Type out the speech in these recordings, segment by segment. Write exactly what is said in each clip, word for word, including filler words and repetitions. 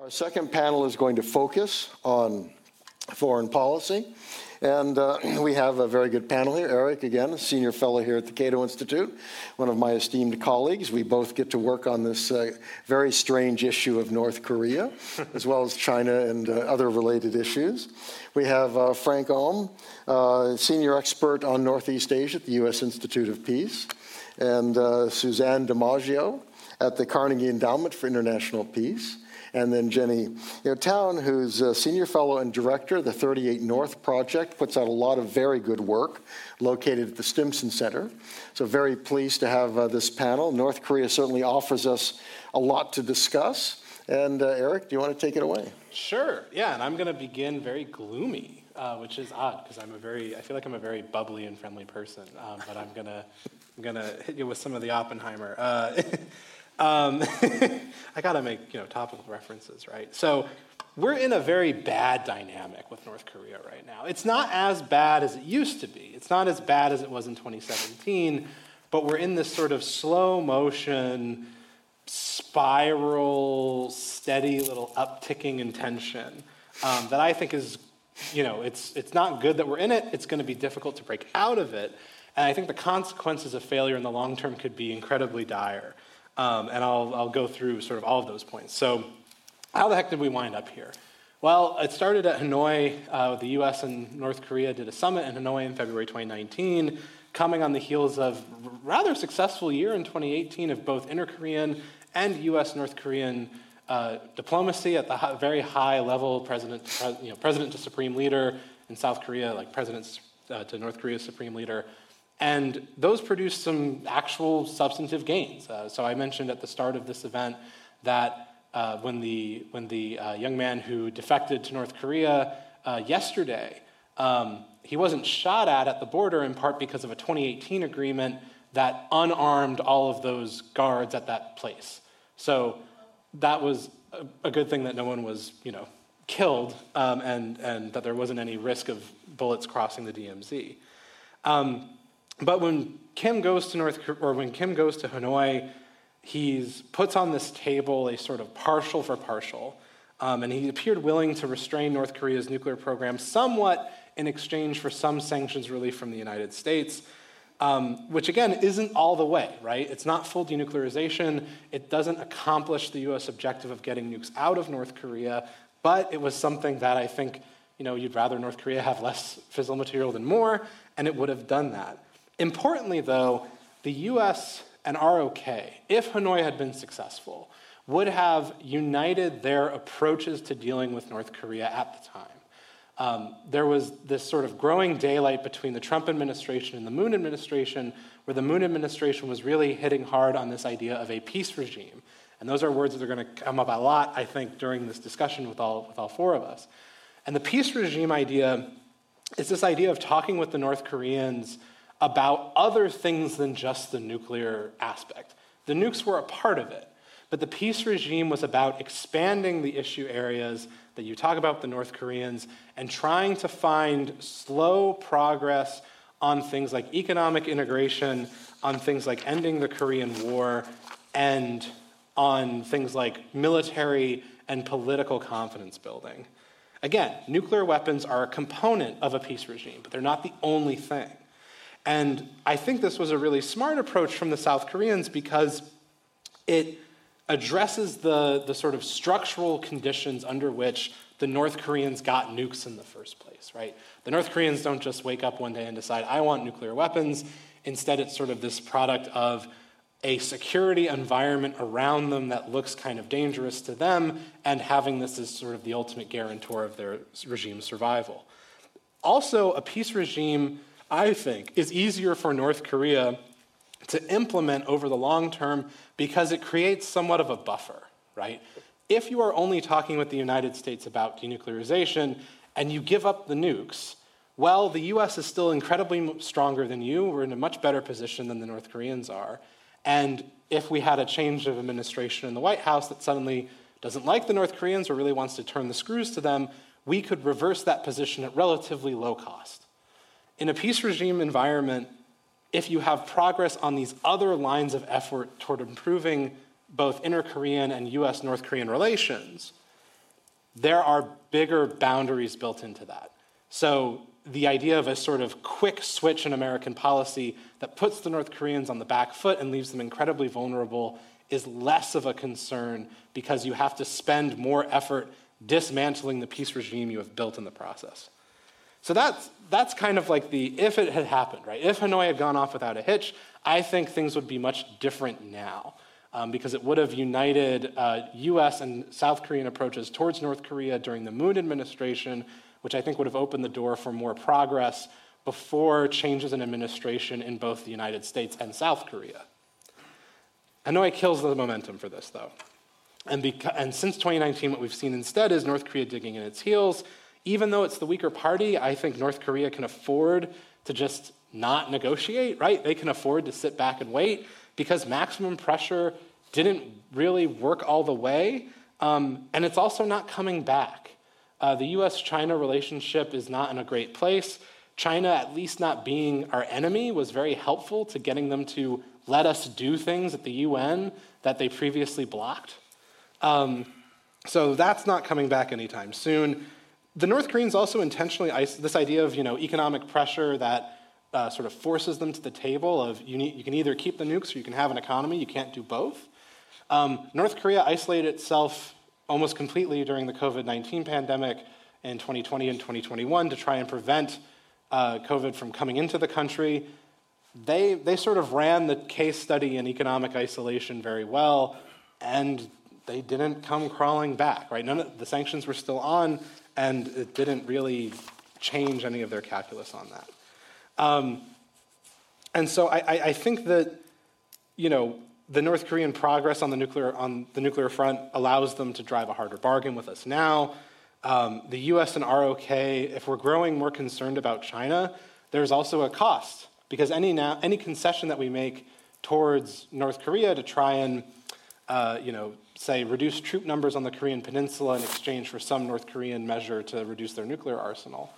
Our second panel is going to focus on foreign policy. And uh, we have a very good panel here. Eric, again, a senior fellow here at the Cato Institute, one of my esteemed colleagues. We both get to work on this uh, very strange issue of North Korea, as well as China and uh, other related issues. We have uh, Frank Ohm, uh, senior expert on Northeast Asia at the U S Institute of Peace, and uh, Suzanne DiMaggio at the Carnegie Endowment for International Peace. And then Jenny you know, Town, who's a senior fellow and director of the thirty-eight North Project, puts out a lot of very good work located at the Stimson Center. So very pleased to have uh, this panel. North Korea certainly offers us a lot to discuss. And uh, Eric, do you want to take it away? Sure, yeah, and I'm going to begin very gloomy, uh, which is odd because I'm a very, I feel like I'm a very bubbly and friendly person, um, but I'm going to I'm gonna hit you with some of the Oppenheimer. Uh, Um, I got to make, you know, topical references, right? So we're in a very bad dynamic with North Korea right now. It's not as bad as it used to be. It's not as bad as it was in twenty seventeen, but we're in this sort of slow motion, spiral, steady little upticking in tension um, that I think is, you know, it's it's not good that we're in it. It's going to be difficult to break out of it. And I think the consequences of failure in the long term could be incredibly dire. Um, and I'll, I'll go through sort of all of those points. So how the heck did we wind up here? Well, it started at Hanoi. Uh, the U S and North Korea did a summit in Hanoi in February twenty nineteen, coming on the heels of a rather successful year in twenty eighteen of both inter-Korean and U S-North Korean uh, diplomacy at the high, very high level, president to, pres- you know, president to supreme leader in South Korea, like president uh, to North Korea's supreme leader. And those produced some actual substantive gains. Uh, so I mentioned at the start of this event that uh, when the when the uh, young man who defected to North Korea uh, yesterday, um, he wasn't shot at at the border in part because of a twenty eighteen agreement that unarmed all of those guards at that place. So that was a, a good thing that no one was, you know, killed um, and and that there wasn't any risk of bullets crossing the D M Z. Um, But when Kim goes to North, or when Kim goes to Hanoi, he puts on this table a sort of partial for partial, um, and he appeared willing to restrain North Korea's nuclear program somewhat in exchange for some sanctions relief from the United States, um, which again isn't all the way, right? It's not full denuclearization. It doesn't accomplish the U S objective of getting nukes out of North Korea, but it was something that I think, you know, you'd rather North Korea have less fissile material than more, and it would have done that. Importantly, though, the U S and R O K, if Hanoi had been successful, would have united their approaches to dealing with North Korea at the time. Um, there was this sort of growing daylight between the Trump administration and the Moon administration, where the Moon administration was really hitting hard on this idea of a peace regime. And those are words that are going to come up a lot, I think, during this discussion with all, with all four of us. And the peace regime idea is this idea of talking with the North Koreans about other things than just the nuclear aspect. The nukes were a part of it, but the peace regime was about expanding the issue areas that you talk about with the North Koreans and trying to find slow progress on things like economic integration, on things like ending the Korean War, and on things like military and political confidence building. Again, nuclear weapons are a component of a peace regime, but they're not the only thing. And I think this was a really smart approach from the South Koreans because it addresses the, the sort of structural conditions under which the North Koreans got nukes in the first place, right? The North Koreans don't just wake up one day and decide, I want nuclear weapons. Instead, it's sort of this product of a security environment around them that looks kind of dangerous to them, and having this as sort of the ultimate guarantor of their regime's survival. Also, a peace regime, I think, is easier for North Korea to implement over the long term because it creates somewhat of a buffer, right? If you are only talking with the United States about denuclearization and you give up the nukes, well, the U S is still incredibly stronger than you. We're in a much better position than the North Koreans are. And if we had a change of administration in the White House that suddenly doesn't like the North Koreans or really wants to turn the screws to them, we could reverse that position at relatively low cost. In a peace regime environment, if you have progress on these other lines of effort toward improving both inter-Korean and U S-North Korean relations, there are bigger boundaries built into that. So the idea of a sort of quick switch in American policy that puts the North Koreans on the back foot and leaves them incredibly vulnerable is less of a concern because you have to spend more effort dismantling the peace regime you have built in the process. So that's, that's kind of like the, if it had happened, right? If Hanoi had gone off without a hitch, I think things would be much different now um, because it would have united uh, U S and South Korean approaches towards North Korea during the Moon administration, which I think would have opened the door for more progress before changes in administration in both the United States and South Korea. Hanoi kills the momentum for this, though. And, beca- and since twenty nineteen, what we've seen instead is North Korea digging in its heels. Even though it's the weaker party, I think North Korea can afford to just not negotiate, right? They can afford to sit back and wait because maximum pressure didn't really work all the way, um, and it's also not coming back. Uh, the U S China relationship is not in a great place. China, at least not being our enemy, was very helpful to getting them to let us do things at the U N that they previously blocked. Um, so that's not coming back anytime soon. The North Koreans also intentionally, this idea of you know economic pressure that uh, sort of forces them to the table of you, need, you can either keep the nukes or you can have an economy, you can't do both. Um, North Korea isolated itself almost completely during the COVID nineteen pandemic in twenty twenty and twenty twenty-one to try and prevent uh, COVID from coming into the country. They, they sort of ran the case study in economic isolation very well, and they didn't come crawling back, right? None of the sanctions were still on, and it didn't really change any of their calculus on that. Um, and so I, I, I think that, you know, the North Korean progress on the nuclear on the nuclear front allows them to drive a harder bargain with us now. Um, the U S and R O K, if we're growing more concerned about China, there's also a cost because any now any concession that we make towards North Korea to try and uh, you know say reduce troop numbers on the Korean Peninsula in exchange for some North Korean measure to reduce their nuclear arsenal.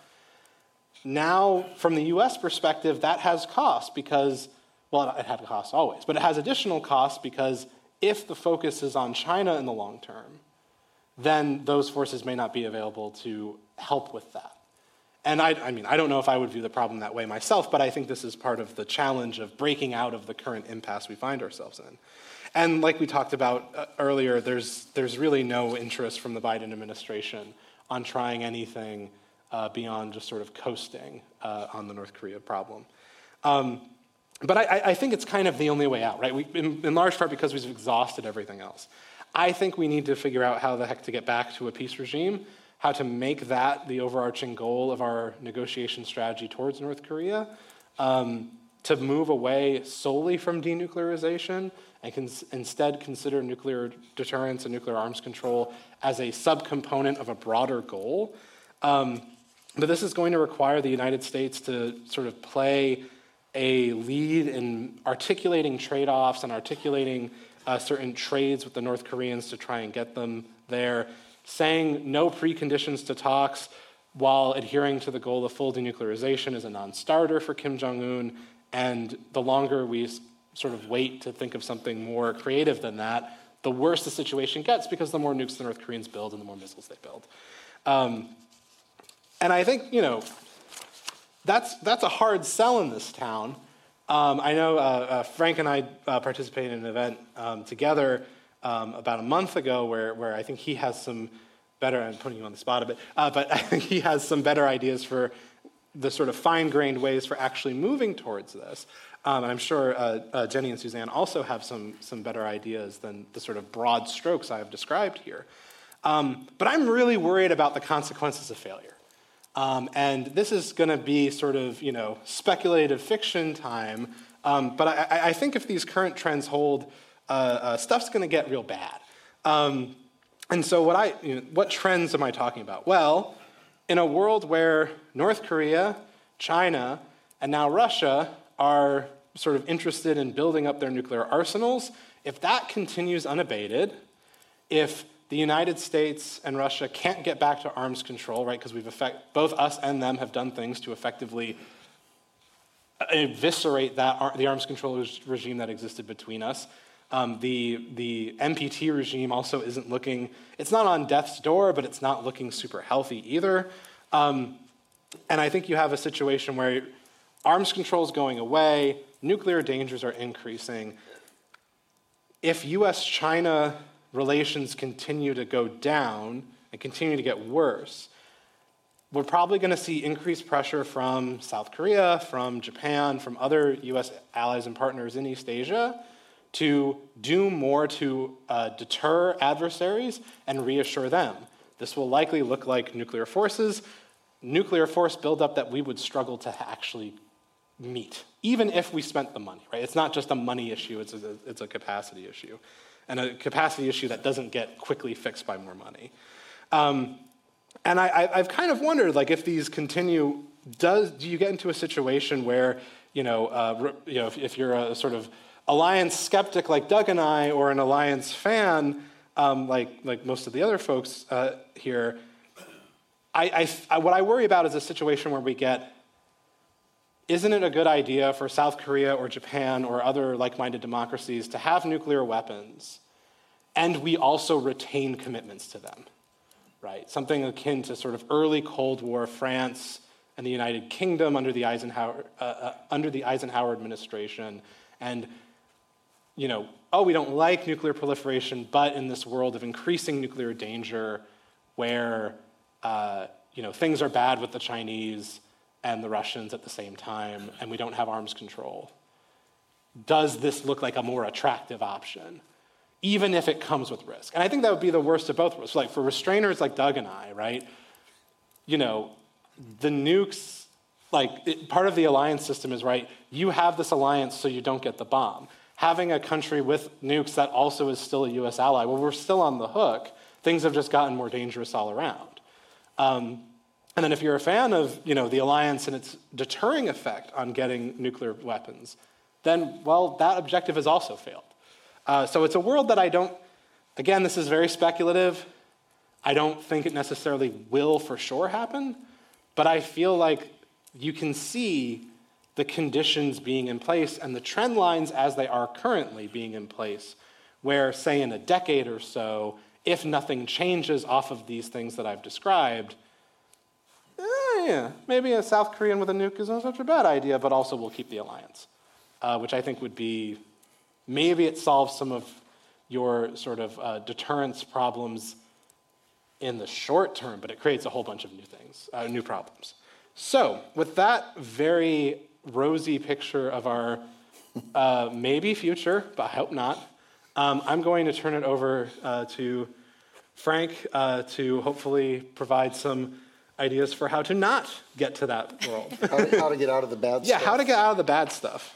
Now, from the U S perspective, that has cost because. Well, it had costs always, but it has additional costs because if the focus is on China in the long term, then those forces may not be available to help with that. And I, I mean, I don't know if I would view the problem that way myself, but I think this is part of the challenge of breaking out of the current impasse we find ourselves in. And like we talked about uh, earlier, there's, there's really no interest from the Biden administration on trying anything uh, beyond just sort of coasting uh, on the North Korea problem. Um, But I, I think it's kind of the only way out, right? We, in, in large part because we've exhausted everything else. I think we need to figure out how the heck to get back to a peace regime, how to make that the overarching goal of our negotiation strategy towards North Korea, um, to move away solely from denuclearization and cons- instead consider nuclear deterrence and nuclear arms control as a subcomponent of a broader goal. Um, but this is going to require the United States to sort of play a lead in articulating trade-offs and articulating uh, certain trades with the North Koreans to try and get them there, saying no preconditions to talks while adhering to the goal of full denuclearization is a non-starter for Kim Jong-un, and the longer we sort of wait to think of something more creative than that, the worse the situation gets because the more nukes the North Koreans build and the more missiles they build. Um, and I think, you know, That's that's a hard sell in this town. Um, I know uh, uh, Frank and I uh, participated in an event um, together um, about a month ago where, where I think he has some better, I'm putting you on the spot a bit, uh, but I think he has some better ideas for the sort of fine-grained ways for actually moving towards this. Um, and I'm sure uh, uh, Jenny and Suzanne also have some, some better ideas than the sort of broad strokes I have described here. Um, but I'm really worried about the consequences of failure. Um, and this is going to be sort of, you know, speculative fiction time. Um, but I, I think if these current trends hold, uh, uh, stuff's going to get real bad. Um, and so what I, you know, what trends am I talking about? Well, in a world where North Korea, China, and now Russia are sort of interested in building up their nuclear arsenals, if that continues unabated, if the United States and Russia can't get back to arms control, right? Because we've effect, both us and them have done things to effectively eviscerate that the arms control regime that existed between us. Um, the, the N P T regime also isn't looking, it's not on death's door, but it's not looking super healthy either. Um, and I think you have a situation where arms control is going away, nuclear dangers are increasing. If U S China relations continue to go down and continue to get worse, we're probably going to see increased pressure from South Korea, from Japan, from other U S allies and partners in East Asia to do more to uh, deter adversaries and reassure them. This will likely look like nuclear forces, nuclear force buildup that we would struggle to actually meet, even if we spent the money, right? It's not just a money issue, it's a, it's a capacity issue. And a capacity issue that doesn't get quickly fixed by more money. Um, and I, I've kind of wondered, like, if these continue, does do you get into a situation where, you know, uh, you know, if, if you're a sort of alliance skeptic like Doug and I, or an alliance fan um, like like most of the other folks uh, here, I, I, I what I worry about is a situation where we get, isn't it a good idea for South Korea or Japan or other like-minded democracies to have nuclear weapons, and we also retain commitments to them, right? Something akin to sort of early Cold War France and the United Kingdom under the Eisenhower uh, uh, under the Eisenhower administration, and you know, oh, we don't like nuclear proliferation, but in this world of increasing nuclear danger, where uh, you know things are bad with the Chinese and the Russians at the same time, and we don't have arms control, does this look like a more attractive option, even if it comes with risk? And I think that would be the worst of both worlds. So like for restrainers like Doug and I, right, you know, the nukes, like it, part of the alliance system is, right, you have this alliance so you don't get the bomb. Having a country with nukes that also is still a U S ally, well, we're still on the hook. Things have just gotten more dangerous all around. Um, And then if you're a fan of, you know, the alliance and its deterring effect on getting nuclear weapons, then, well, that objective has also failed. Uh, so it's a world that I don't, again, this is very speculative. I don't think it necessarily will for sure happen, but I feel like you can see the conditions being in place and the trend lines as they are currently being in place, where, say, in a decade or so, if nothing changes off of these things that I've described, eh, yeah, maybe a South Korean with a nuke isn't such a bad idea, but also we'll keep the alliance, uh, which I think would be, maybe it solves some of your sort of uh, deterrence problems in the short term, but it creates a whole bunch of new things, uh, new problems. So with that very rosy picture of our uh, maybe future, but I hope not, um, I'm going to turn it over uh, to Frank uh, to hopefully provide some ideas for how to not get to that world. how, to, how to get out of the bad yeah, stuff. Yeah, how to get out of the bad stuff.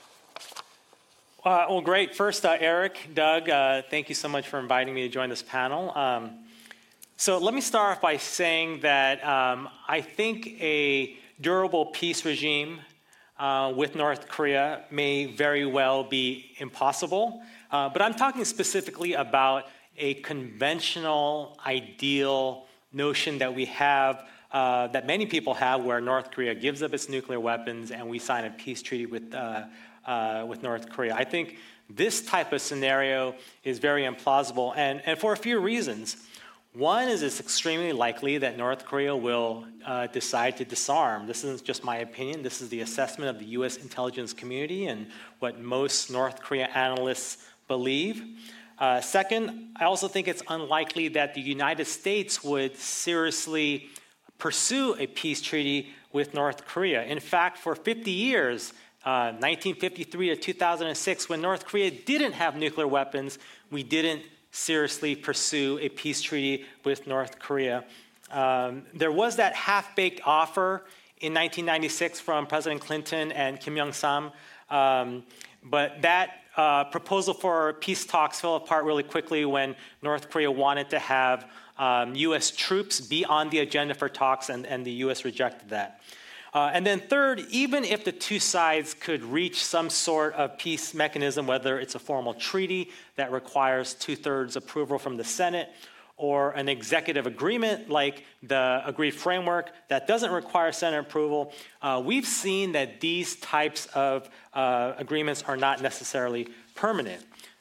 Uh, well, great. First, uh, Eric, Doug, uh, thank you so much for inviting me to join this panel. Um, so let me start off by saying that um, I think a durable peace regime uh, with North Korea may very well be impossible. Uh, but I'm talking specifically about a conventional, ideal notion that we have, uh, that many people have, where North Korea gives up its nuclear weapons and we sign a peace treaty with uh, uh, with North Korea. I think this type of scenario is very implausible, and, and for a few reasons. One is it's extremely likely that North Korea will uh, decide to disarm. This isn't just my opinion. This is the assessment of the U S intelligence community and what most North Korea analysts believe. Uh, second, I also think it's unlikely that the United States would seriously pursue a peace treaty with North Korea. In fact, for fifty years, uh, nineteen fifty-three to two thousand six, when North Korea didn't have nuclear weapons, we didn't seriously pursue a peace treaty with North Korea. Um, there was that half-baked offer in nineteen ninety-six from President Clinton and Kim Young-sam, um, but that uh, proposal for peace talks fell apart really quickly when North Korea wanted to have um, U S troops be on the agenda for talks, and, and the U S rejected that. Uh, and then third, even if the two sides could reach some sort of peace mechanism, whether it's a formal treaty that requires two-thirds approval from the Senate, or an executive agreement like the agreed framework that doesn't require Senate approval, uh, we've seen that these types of uh, agreements are not necessarily permanent.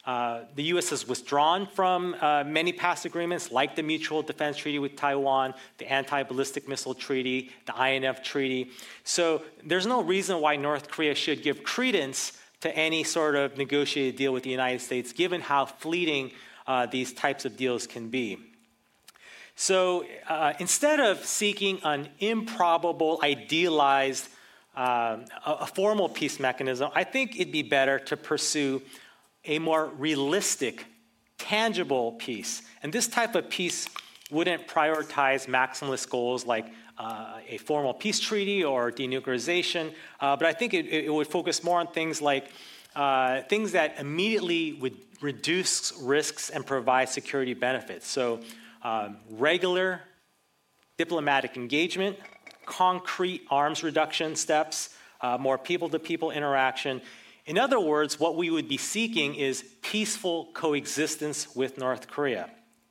Uh, the U S has withdrawn from uh, many past agreements, like the Mutual Defense Treaty with Taiwan, the Anti-Ballistic Missile Treaty, the I N F Treaty. So there's no reason why North Korea should give credence to any sort of negotiated deal with the United States, given how fleeting uh, these types of deals can be. So uh, instead of seeking an improbable, idealized, uh, a, a formal peace mechanism, I think it'd be better to pursue a more realistic, tangible peace. And this type of peace wouldn't prioritize maximalist goals like uh, a formal peace treaty or denuclearization, uh, but I think it, it would focus more on things like uh, things that immediately would reduce risks and provide security benefits. So um, regular diplomatic engagement, concrete arms reduction steps, uh, more people-to-people interaction. In other words, what we would be seeking is peaceful coexistence with North Korea.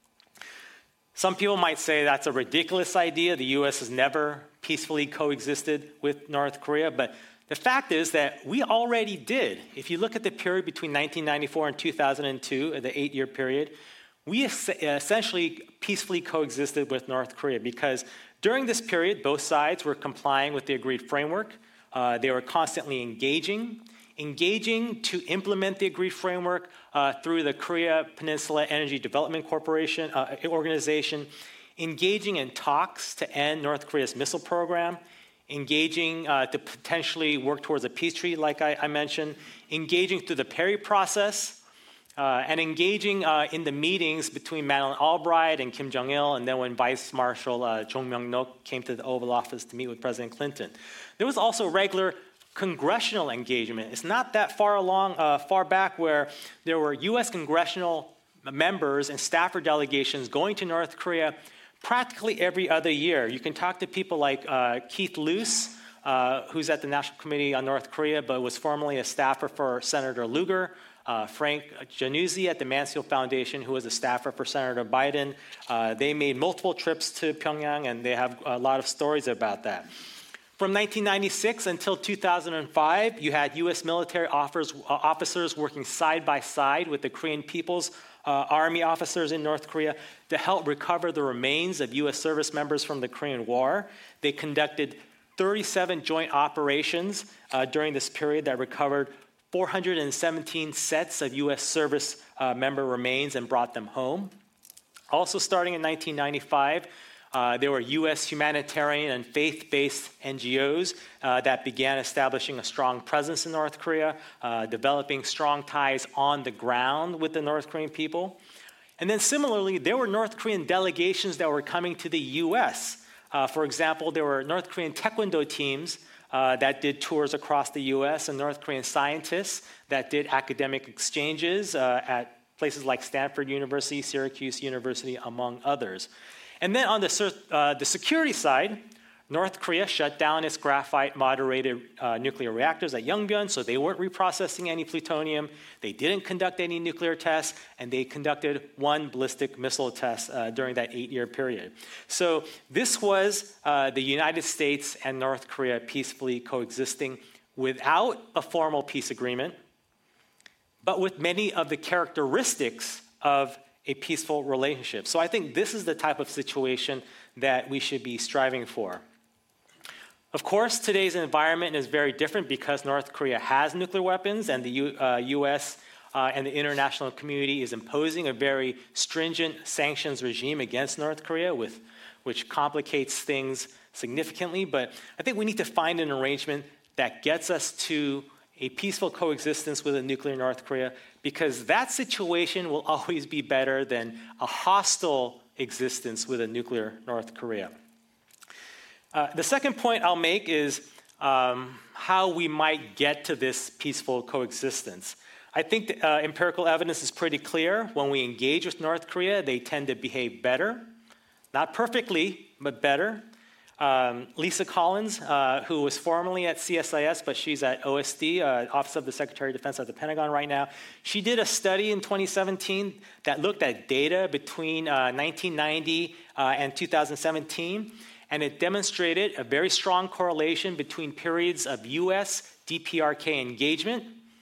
Some people might say that's a ridiculous idea. The U S has never peacefully coexisted with North Korea, but the fact is that we already did. If you look at the period between nineteen ninety-four and two thousand two, the eight-year period, we essentially peacefully coexisted with North Korea because during this period, both sides were complying with the agreed framework. Uh, they were constantly engaging. Engaging to implement the agreed framework uh, through the Korea Peninsula Energy Development Corporation uh, organization, engaging in talks to end North Korea's missile program, engaging uh, to potentially work towards a peace treaty, like I, I mentioned, engaging through the Perry process, uh, and engaging uh, in the meetings between Madeleine Albright and Kim Jong-il, and then when Vice Marshal uh, Jong Myung-nok came to the Oval Office to meet with President Clinton. There was also regular congressional engagement. It's not that far along, uh, far back where there were U S congressional members and staffer delegations going to North Korea practically every other year. You can talk to people like uh, Keith Luce, uh, who's at the National Committee on North Korea, but was formerly a staffer for Senator Lugar, uh, Frank Januzzi at the Mansfield Foundation, who was a staffer for Senator Biden. Uh, they made multiple trips to Pyongyang, and they have a lot of stories about that. From nineteen ninety-six until two thousand five, you had U S military officers, uh, officers working side by side with the Korean People's uh, Army officers in North Korea to help recover the remains of U S service members from the Korean War. They conducted thirty-seven joint operations uh, during this period that recovered four hundred seventeen sets of U S service uh, member remains and brought them home. Also starting in nineteen ninety-five, Uh, there were U S humanitarian and faith-based N G Os uh, that began establishing a strong presence in North Korea, uh, developing strong ties on the ground with the North Korean people. And then similarly, there were North Korean delegations that were coming to the U S. Uh, for example, there were North Korean taekwondo teams uh, that did tours across the U S and North Korean scientists that did academic exchanges uh, at places like Stanford University, Syracuse University, among others. And then on the, uh, the security side, North Korea shut down its graphite-moderated uh, nuclear reactors at Yongbyon, so they weren't reprocessing any plutonium. They didn't conduct any nuclear tests, and they conducted one ballistic missile test uh, during that eight-year period. So this was uh, the United States and North Korea peacefully coexisting without a formal peace agreement, but with many of the characteristics of a peaceful relationship. So I think this is the type of situation that we should be striving for. Of course, today's environment is very different because North Korea has nuclear weapons and the U, uh, U S uh, and the international community is imposing a very stringent sanctions regime against North Korea, with, which complicates things significantly. But I think we need to find an arrangement that gets us to a peaceful coexistence with a nuclear North Korea, because that situation will always be better than a hostile existence with a nuclear North Korea. Uh, the second point I'll make is um, how we might get to this peaceful coexistence. I think the, uh, empirical evidence is pretty clear. When we engage with North Korea, they tend to behave better. Not perfectly, but better. Um, Lisa Collins, uh, who was formerly at C S I S, but she's at O S D, uh, Office of the Secretary of Defense at the Pentagon right now. She did a study in twenty seventeen that looked at data between uh, nineteen ninety uh, and two thousand seventeen, and it demonstrated a very strong correlation between periods of U S D P R K engagement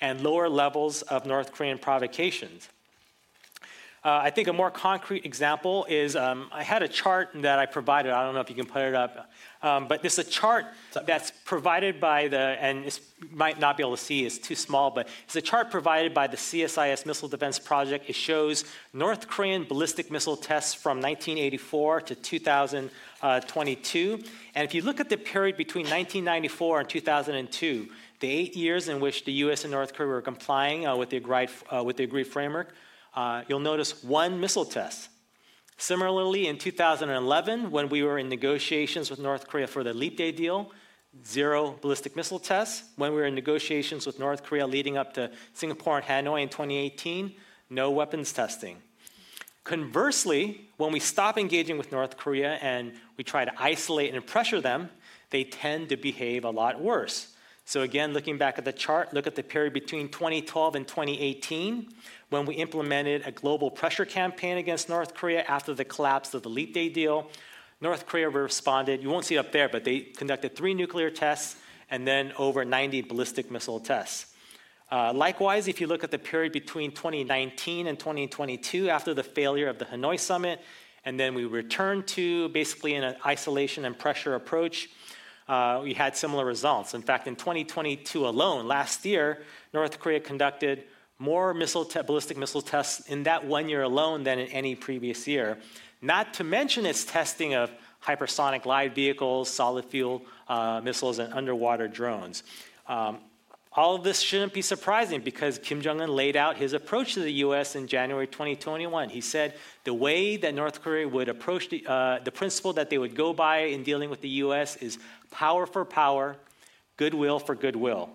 and lower levels of North Korean provocations. Uh, I think a more concrete example is, um, I had a chart that I provided, I don't know if you can put it up, um, but this is a chart that's provided by the, and you might not be able to see, it's too small, but it's a chart provided by the C S I S Missile Defense Project. It shows North Korean ballistic missile tests from nineteen eighty-four to two thousand twenty-two. And if you look at the period between nineteen ninety-four and two thousand two, the eight years in which the U S and North Korea were complying uh, with, the agreed, uh, with the agreed framework, uh, you'll notice one missile test. Similarly, in two thousand eleven, when we were in negotiations with North Korea for the Leap Day deal, zero ballistic missile tests. When we were in negotiations with North Korea leading up to Singapore and Hanoi in twenty eighteen, no weapons testing. Conversely, when we stop engaging with North Korea and we try to isolate and pressure them, they tend to behave a lot worse. So again, looking back at the chart, look at the period between twenty twelve and twenty eighteen, when we implemented a global pressure campaign against North Korea after the collapse of the Leap Day deal. North Korea responded, you won't see it up there, but they conducted three nuclear tests and then over ninety ballistic missile tests. Uh, likewise, if you look at the period between twenty nineteen and twenty twenty-two, after the failure of the Hanoi summit, and then we returned to basically an isolation and pressure approach, uh, we had similar results. In fact, in twenty twenty-two alone, last year, North Korea conducted more missile te- ballistic missile tests in that one year alone than in any previous year, not to mention its testing of hypersonic glide vehicles, solid fuel uh, missiles, and underwater drones. Um, All of this shouldn't be surprising because Kim Jong-un laid out his approach to the U S in January twenty twenty-one. He said the way that North Korea would approach the, uh, the principle that they would go by in dealing with the U S is power for power, goodwill for goodwill.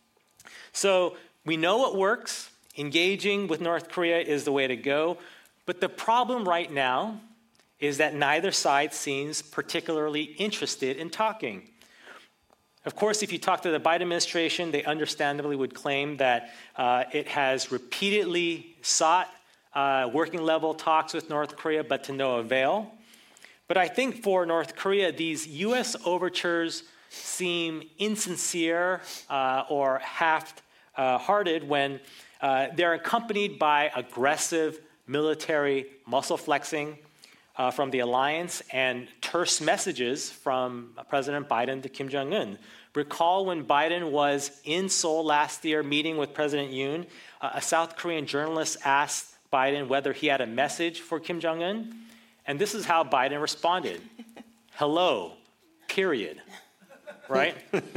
So we know what works. Engaging with North Korea is the way to go. But the problem right now is that neither side seems particularly interested in talking. Of course, if you talk to the Biden administration, they understandably would claim that uh, it has repeatedly sought uh, working level talks with North Korea, but to no avail. But I think for North Korea, these U S overtures seem insincere uh, or half-hearted when uh, they're accompanied by aggressive military muscle flexing Uh, from the alliance and terse messages from President Biden to Kim Jong-un. Recall when Biden was in Seoul last year meeting with President Yoon, uh, a South Korean journalist asked Biden whether he had a message for Kim Jong-un, and this is how Biden responded. Hello, period. Right?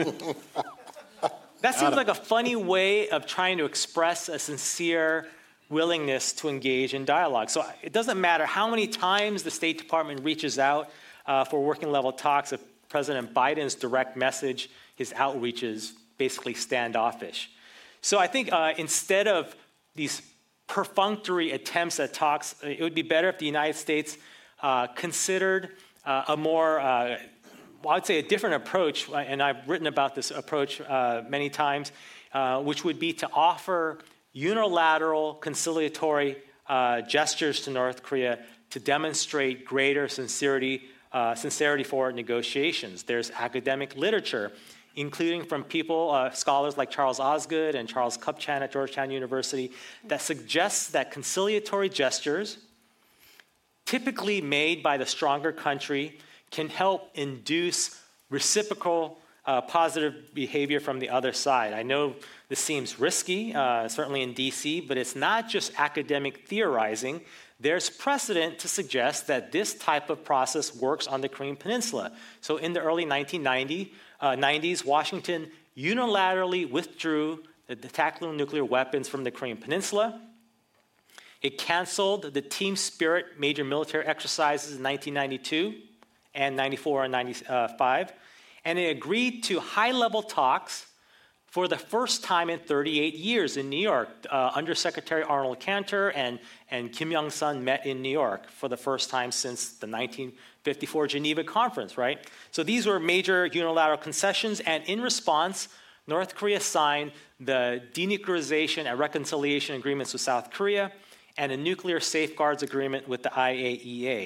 That seems like a funny way of trying to express a sincere willingness to engage in dialogue. So it doesn't matter how many times the State Department reaches out uh, for working level talks, if President Biden's direct message, his outreach is basically standoffish. So I think uh, instead of these perfunctory attempts at talks, it would be better if the United States uh, considered uh, a more, uh, well, I would say a different approach, and I've written about this approach uh, many times, uh, which would be to offer unilateral conciliatory uh, gestures to North Korea to demonstrate greater sincerity, uh, sincerity for negotiations. There's academic literature, including from people, uh, scholars like Charles Osgood and Charles Kupchan at Georgetown University, that suggests that conciliatory gestures, typically made by the stronger country, can help induce reciprocal Uh, positive behavior from the other side. I know this seems risky, uh, certainly in D C, but it's not just academic theorizing. There's precedent to suggest that this type of process works on the Korean Peninsula. So in the early nineteen nineties, Washington unilaterally withdrew the, the tactical nuclear weapons from the Korean Peninsula. It canceled the Team Spirit major military exercises in nineteen ninety-two and ninety-four and ninety-five. And it agreed to high-level talks for the first time in thirty-eight years in New York. Uh, Undersecretary Arnold Cantor and, and Kim Young-sun met in New York for the first time since the nineteen fifty-four Geneva Conference, right? So these were major unilateral concessions, and in response, North Korea signed the denuclearization and reconciliation agreements with South Korea and a nuclear safeguards agreement with the I A E A.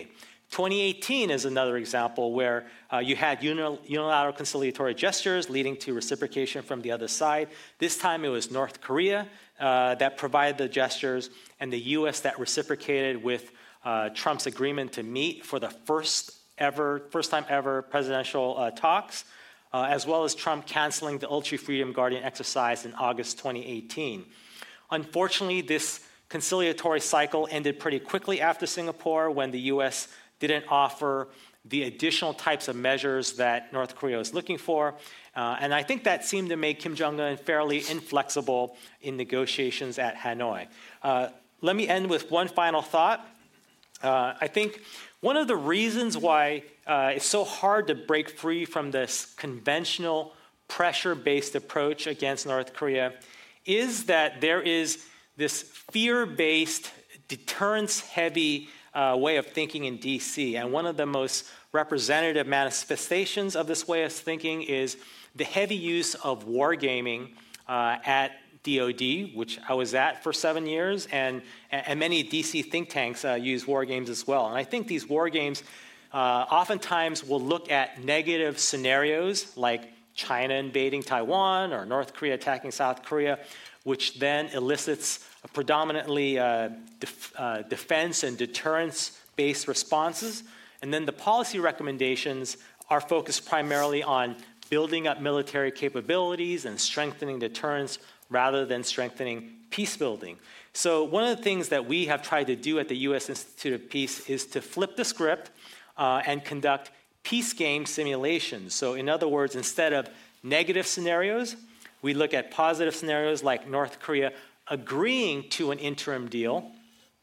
twenty eighteen is another example where uh, you had unilateral conciliatory gestures leading to reciprocation from the other side. This time it was North Korea uh, that provided the gestures, and the U S that reciprocated with uh, Trump's agreement to meet for the first ever, first time ever presidential uh, talks, uh, as well as Trump canceling the Ultra Freedom Guardian exercise in August twenty eighteen. Unfortunately, this conciliatory cycle ended pretty quickly after Singapore when the U S didn't offer the additional types of measures that North Korea was looking for. Uh, and I think that seemed to make Kim Jong-un fairly inflexible in negotiations at Hanoi. Uh, let me end with one final thought. Uh, I think one of the reasons why uh, it's so hard to break free from this conventional pressure-based approach against North Korea is that there is this fear-based, deterrence-heavy uh, way of thinking in D C. And one of the most representative manifestations of this way of thinking is the heavy use of wargaming uh, at D O D, which I was at for seven years, and, and many D C think tanks uh, use war games as well. And I think these war games uh, oftentimes will look at negative scenarios like China invading Taiwan or North Korea attacking South Korea, which then elicits a predominantly uh, def, uh, defense and deterrence-based responses. And then the policy recommendations are focused primarily on building up military capabilities and strengthening deterrence rather than strengthening peace building. So one of the things that we have tried to do at the U S Institute of Peace is to flip the script uh, and conduct peace game simulations. So in other words, instead of negative scenarios, we look at positive scenarios like North Korea agreeing to an interim deal,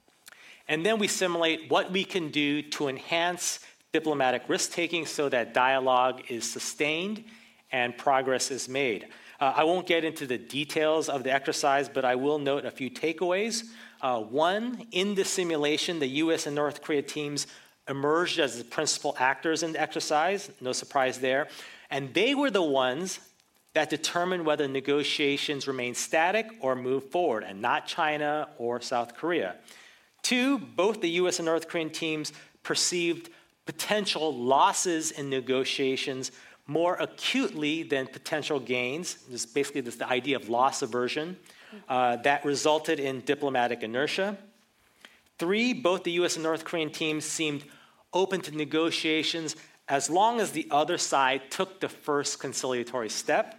and then we simulate what we can do to enhance diplomatic risk-taking so that dialogue is sustained and progress is made. Uh, I won't get into the details of the exercise, but I will note a few takeaways. Uh, one, in the simulation, the U S and North Korea teams emerged as the principal actors in the exercise, no surprise there, and they were the ones that determined whether negotiations remain static or move forward, and not China or South Korea. Two, both the U S and North Korean teams perceived potential losses in negotiations more acutely than potential gains. This is basically this, the idea of loss aversion uh, that resulted in diplomatic inertia. Three, both the U S and North Korean teams seemed open to negotiations as long as the other side took the first conciliatory step.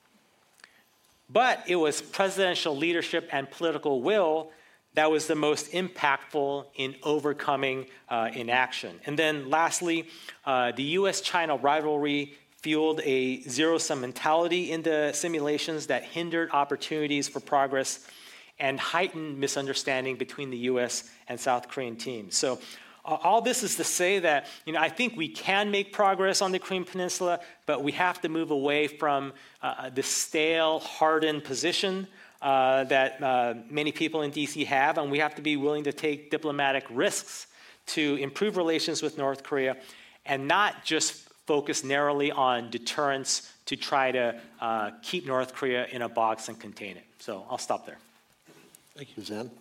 But it was presidential leadership and political will that was the most impactful in overcoming uh, inaction. And then lastly, uh, the U S China rivalry fueled a zero-sum mentality in the simulations that hindered opportunities for progress and heightened misunderstanding between the U S and South Korean teams. So uh, all this is to say that, you know, I think we can make progress on the Korean Peninsula, but we have to move away from uh, the stale, hardened position uh, that uh, many people in D C have, and we have to be willing to take diplomatic risks to improve relations with North Korea and not just focus narrowly on deterrence to try to uh, keep North Korea in a box and contain it. So I'll stop there. Thank you, Zen.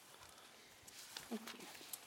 Thank you.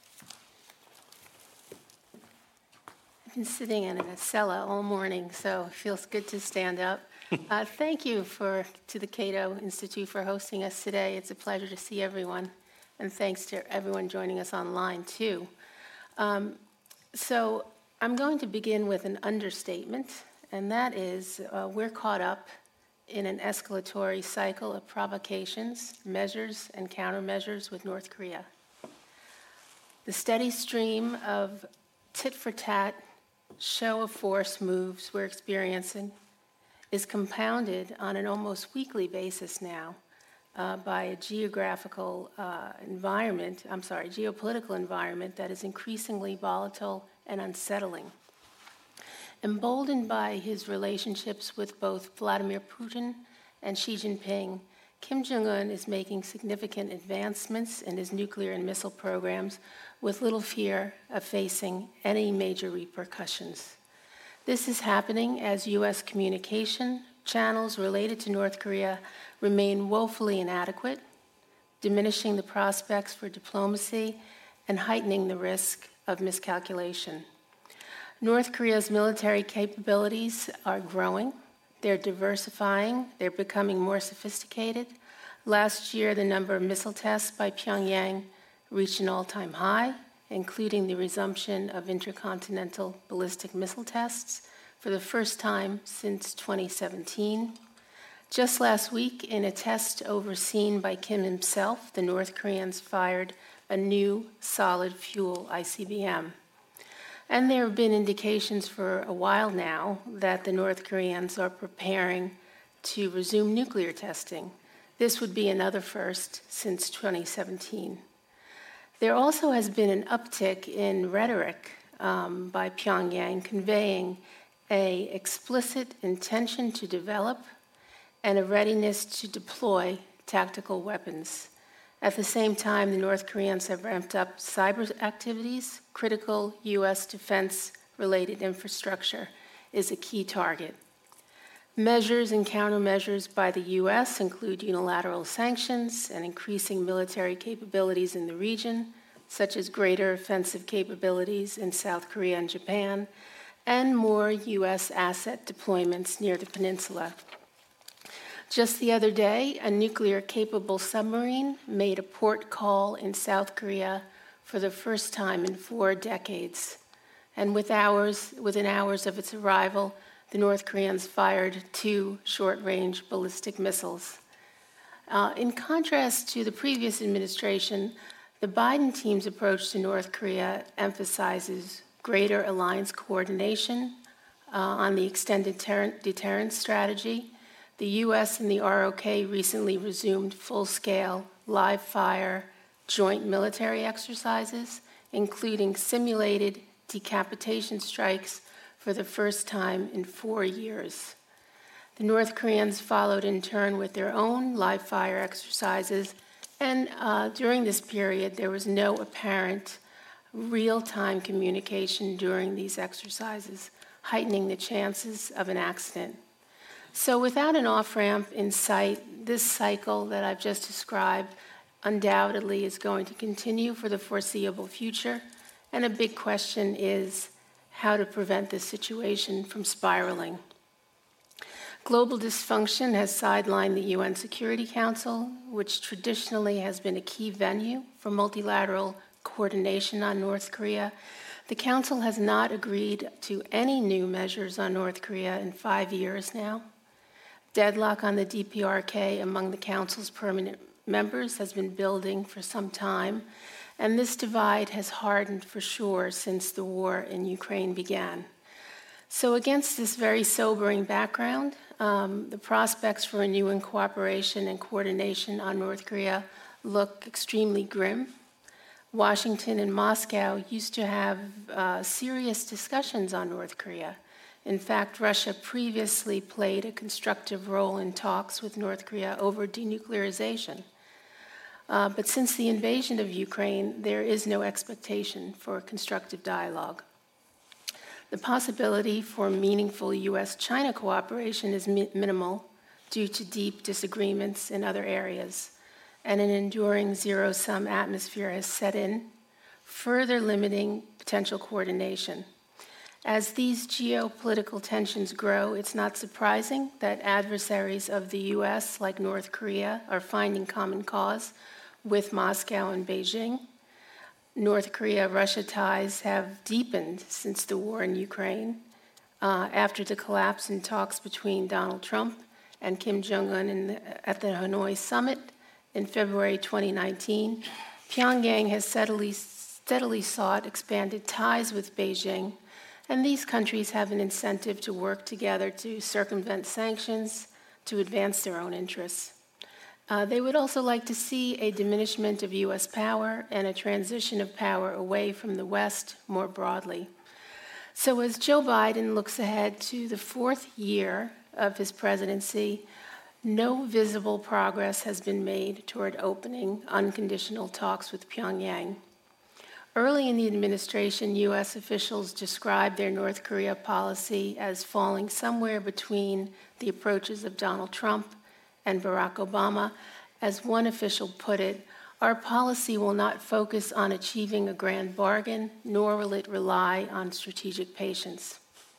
I've been sitting in a cella all morning, so it feels good to stand up. Uh, thank you for to the Cato Institute for hosting us today. It's a pleasure to see everyone, and thanks to everyone joining us online, too. Um, so I'm going to begin with an understatement, and that is uh, we're caught up in an escalatory cycle of provocations, measures, and countermeasures with North Korea. The steady stream of tit-for-tat, show-of-force moves we're experiencing is compounded on an almost weekly basis now uh, by a geographical uh, environment, I'm sorry, geopolitical environment that is increasingly volatile and unsettling. Emboldened by his relationships with both Vladimir Putin and Xi Jinping, Kim Jong-un is making significant advancements in his nuclear and missile programs with little fear of facing any major repercussions. This is happening as U S communication channels related to North Korea remain woefully inadequate, diminishing the prospects for diplomacy and heightening the risk of miscalculation. North Korea's military capabilities are growing. They're diversifying. They're becoming more sophisticated. Last year, the number of missile tests by Pyongyang reached an all-time high, including the resumption of intercontinental ballistic missile tests for the first time since twenty seventeen. Just last week, in a test overseen by Kim himself, the North Koreans fired a new solid fuel I C B M. And there have been indications for a while now that the North Koreans are preparing to resume nuclear testing. This would be another first since twenty seventeen. There also has been an uptick in rhetoric um, by Pyongyang conveying an explicit intention to develop and a readiness to deploy tactical weapons. At the same time, the North Koreans have ramped up cyber activities. Critical U S defense-related infrastructure is a key target. Measures and countermeasures by the U S include unilateral sanctions and increasing military capabilities in the region, such as greater offensive capabilities in South Korea and Japan, and more U S asset deployments near the peninsula. Just the other day, a nuclear-capable submarine made a port call in South Korea for the first time in four decades. And with hours, within hours of its arrival, the North Koreans fired two short-range ballistic missiles. Uh, in contrast to the previous administration, the Biden team's approach to North Korea emphasizes greater alliance coordination uh, on the extended ter- deterrence strategy. The U S and the R O K recently resumed full-scale, live-fire, joint military exercises, including simulated decapitation strikes for the first time in four years. The North Koreans followed in turn with their own live-fire exercises, and uh, during this period, there was no apparent real-time communication during these exercises, heightening the chances of an accident. So without an off-ramp in sight, this cycle that I've just described undoubtedly is going to continue for the foreseeable future, and a big question is how to prevent this situation from spiraling. Global dysfunction has sidelined the U N Security Council, which traditionally has been a key venue for multilateral coordination on North Korea. The Council has not agreed to any new measures on North Korea in five years now. Deadlock on the D P R K among the Council's permanent members has been building for some time, and this divide has hardened for sure since the war in Ukraine began. So against this very sobering background, um, the prospects for renewing cooperation and coordination on North Korea look extremely grim. Washington and Moscow used to have uh, serious discussions on North Korea. In fact, Russia previously played a constructive role in talks with North Korea over denuclearization. Uh, but since the invasion of Ukraine, there is no expectation for constructive dialogue. The possibility for meaningful U S China cooperation is mi- minimal due to deep disagreements in other areas, and an enduring zero-sum atmosphere has set in, further limiting potential coordination. As these geopolitical tensions grow, it's not surprising that adversaries of the U S, like North Korea, are finding common cause with Moscow and Beijing. North Korea-Russia ties have deepened since the war in Ukraine. Uh, after the collapse in talks between Donald Trump and Kim Jong-un in the, at the Hanoi summit in February twenty nineteen, Pyongyang has steadily, steadily sought expanded ties with Beijing, and these countries have an incentive to work together to circumvent sanctions, to advance their own interests. Uh, they would also like to see a diminishment of U S power and a transition of power away from the West more broadly. So as Joe Biden looks ahead to the fourth year of his presidency, no visible progress has been made toward opening unconditional talks with Pyongyang. Early in the administration, U S officials described their North Korea policy as falling somewhere between the approaches of Donald Trump and Barack Obama. As one official put it, Our policy will not focus on achieving a grand bargain, nor will it rely on strategic patience.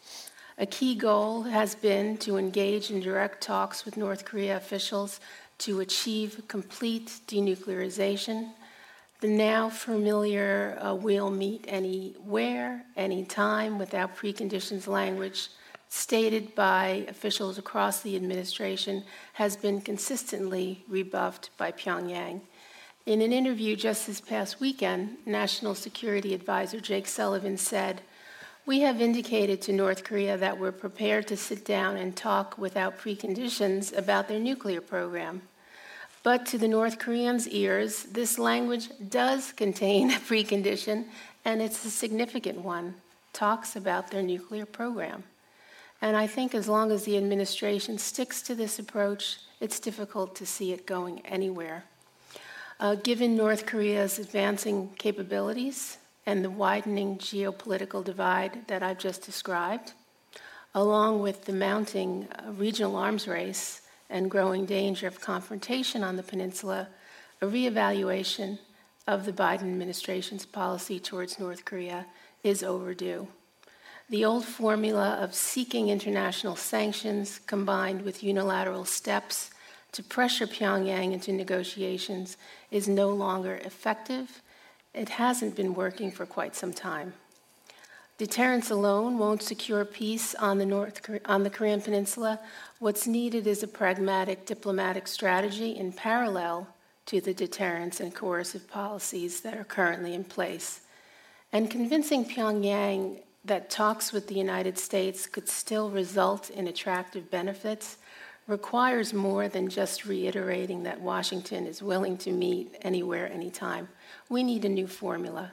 A key goal has been to engage in direct talks with North Korea officials to achieve complete denuclearization. The now familiar uh, "we'll meet anywhere, anytime, without preconditions" language stated by officials across the administration has been consistently rebuffed by Pyongyang. In an interview just this past weekend, National Security Advisor Jake Sullivan said, "We have indicated to North Korea that we're prepared to sit down and talk without preconditions about their nuclear program. But to the North Koreans' ears, this language does contain a precondition, and it's a significant one, talks about their nuclear program." And I think as long as the administration sticks to this approach, it's difficult to see it going anywhere. Uh, given North Korea's advancing capabilities and the widening geopolitical divide that I've just described, along with the mounting uh, regional arms race and growing danger of confrontation on the peninsula, a reevaluation of the Biden administration's policy towards North Korea is overdue. The old formula of seeking international sanctions combined with unilateral steps to pressure Pyongyang into negotiations is no longer effective. It hasn't been working for quite some time. Deterrence alone won't secure peace on the, North, on the Korean Peninsula. What's needed is a pragmatic diplomatic strategy in parallel to the deterrence and coercive policies that are currently in place. And convincing Pyongyang that talks with the United States could still result in attractive benefits requires more than just reiterating that Washington is willing to meet anywhere, anytime. We need a new formula.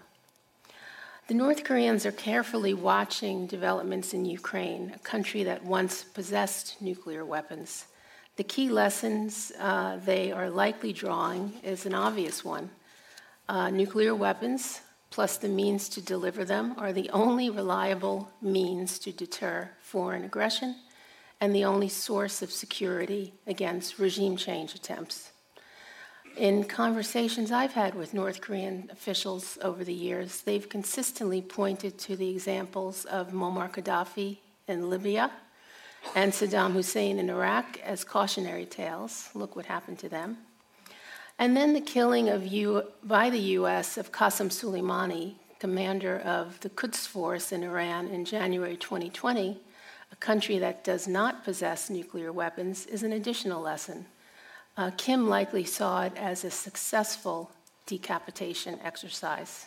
The North Koreans are carefully watching developments in Ukraine, a country that once possessed nuclear weapons. The key lessons uh, they are likely drawing is an obvious one. Uh, nuclear weapons, plus the means to deliver them, are the only reliable means to deter foreign aggression and the only source of security against regime change attempts. In conversations I've had with North Korean officials over the years, they've consistently pointed to the examples of Muammar Gaddafi in Libya and Saddam Hussein in Iraq as cautionary tales. Look what happened to them. And then the killing of U, by the U S of Qasem Soleimani, commander of the Quds Force in Iran in January twenty twenty, a country that does not possess nuclear weapons, is an additional lesson. Uh, Kim likely saw it as a successful decapitation exercise.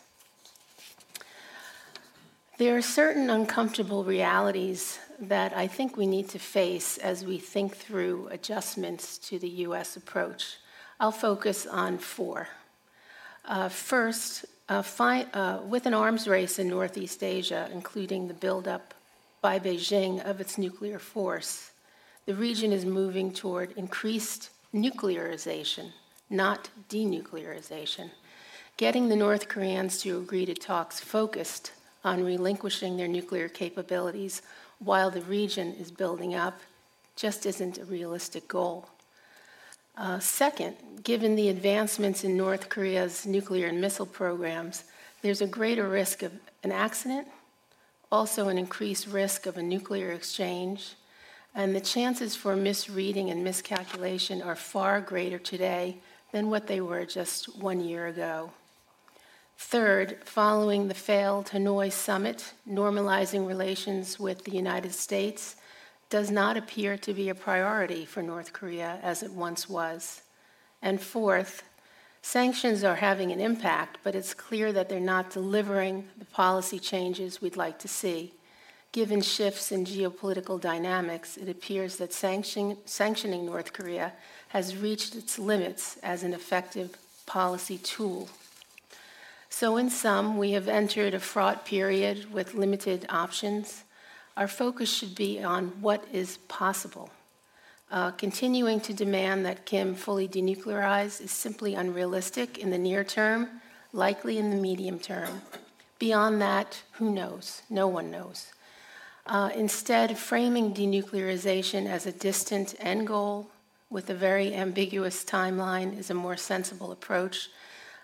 There are certain uncomfortable realities that I think we need to face as we think through adjustments to the U S approach. I'll focus on four. Uh, first, uh, fi- uh, with an arms race in Northeast Asia, including the buildup by Beijing of its nuclear force, the region is moving toward increased nuclearization, not denuclearization. Getting the North Koreans to agree to talks focused on relinquishing their nuclear capabilities while the region is building up just isn't a realistic goal. Uh, second, given the advancements in North Korea's nuclear and missile programs, there's a greater risk of an accident, also an increased risk of a nuclear exchange, and the chances for misreading and miscalculation are far greater today than what they were just one year ago. Third, following the failed Hanoi summit, normalizing relations with the United States does not appear to be a priority for North Korea as it once was. And fourth, sanctions are having an impact, but it's clear that they're not delivering the policy changes we'd like to see. Given shifts in geopolitical dynamics, it appears that sanction, sanctioning North Korea has reached its limits as an effective policy tool. So in sum, we have entered a fraught period with limited options. Our focus should be on what is possible. Uh, continuing to demand that Kim fully denuclearize is simply unrealistic in the near term, likely in the medium term. Beyond that, who knows? No one knows. Uh, instead, framing denuclearization as a distant end goal with a very ambiguous timeline is a more sensible approach.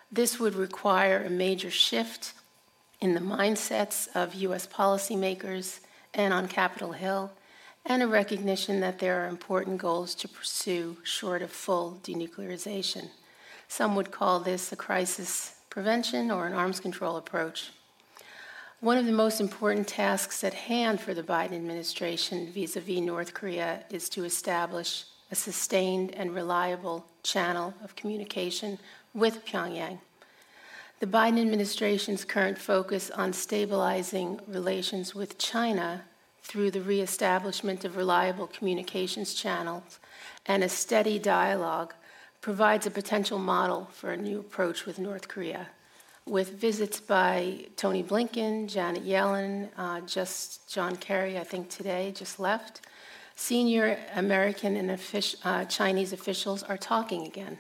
This would require a major shift in the mindsets of U S policymakers and on Capitol Hill, and a recognition that there are important goals to pursue short of full denuclearization. Some would call this a crisis prevention or an arms control approach. One of the most important tasks at hand for the Biden administration vis-a-vis North Korea is to establish a sustained and reliable channel of communication with Pyongyang. The Biden administration's current focus on stabilizing relations with China through the reestablishment of reliable communications channels and a steady dialogue provides a potential model for a new approach with North Korea. With visits by Tony Blinken, Janet Yellen, uh, just John Kerry, I think today, just left, senior American and offic- uh, Chinese officials are talking again.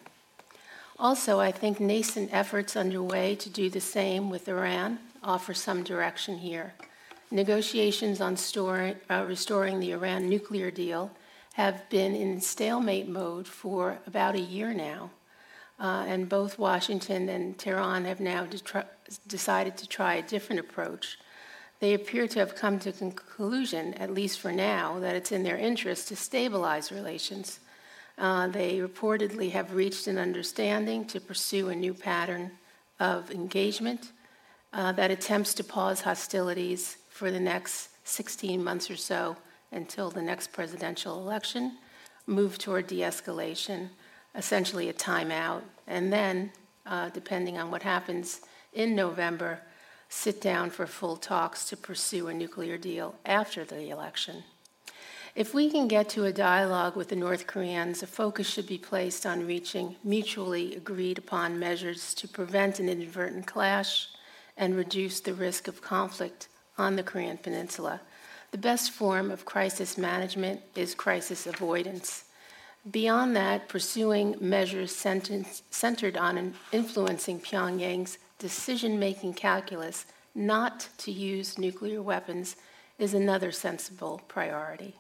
Also, I think nascent efforts underway to do the same with Iran offer some direction here. Negotiations on store, uh, restoring the Iran nuclear deal have been in stalemate mode for about a year now, uh, and both Washington and Tehran have now de- decided to try a different approach. They appear to have come to the conclusion, at least for now, that it's in their interest to stabilize relations. Uh, they reportedly have reached an understanding to pursue a new pattern of engagement uh, that attempts to pause hostilities for the next sixteen months or so until the next presidential election, move toward de-escalation, essentially a timeout, and then, uh, depending on what happens in November, sit down for full talks to pursue a nuclear deal after the election. If we can get to a dialogue with the North Koreans, a focus should be placed on reaching mutually agreed upon measures to prevent an inadvertent clash and reduce the risk of conflict on the Korean Peninsula. The best form of crisis management is crisis avoidance. Beyond that, pursuing measures centered on influencing Pyongyang's decision-making calculus not to use nuclear weapons is another sensible priority.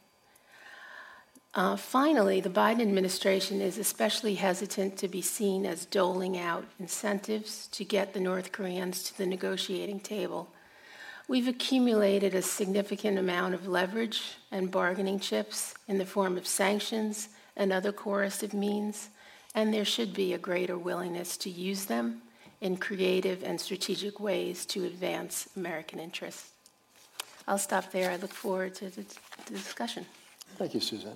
Uh, finally, the Biden administration is especially hesitant to be seen as doling out incentives to get the North Koreans to the negotiating table. We've accumulated a significant amount of leverage and bargaining chips in the form of sanctions and other coercive means, and there should be a greater willingness to use them in creative and strategic ways to advance American interests. I'll stop there. I look forward to the, the discussion. Thank you, Suzanne.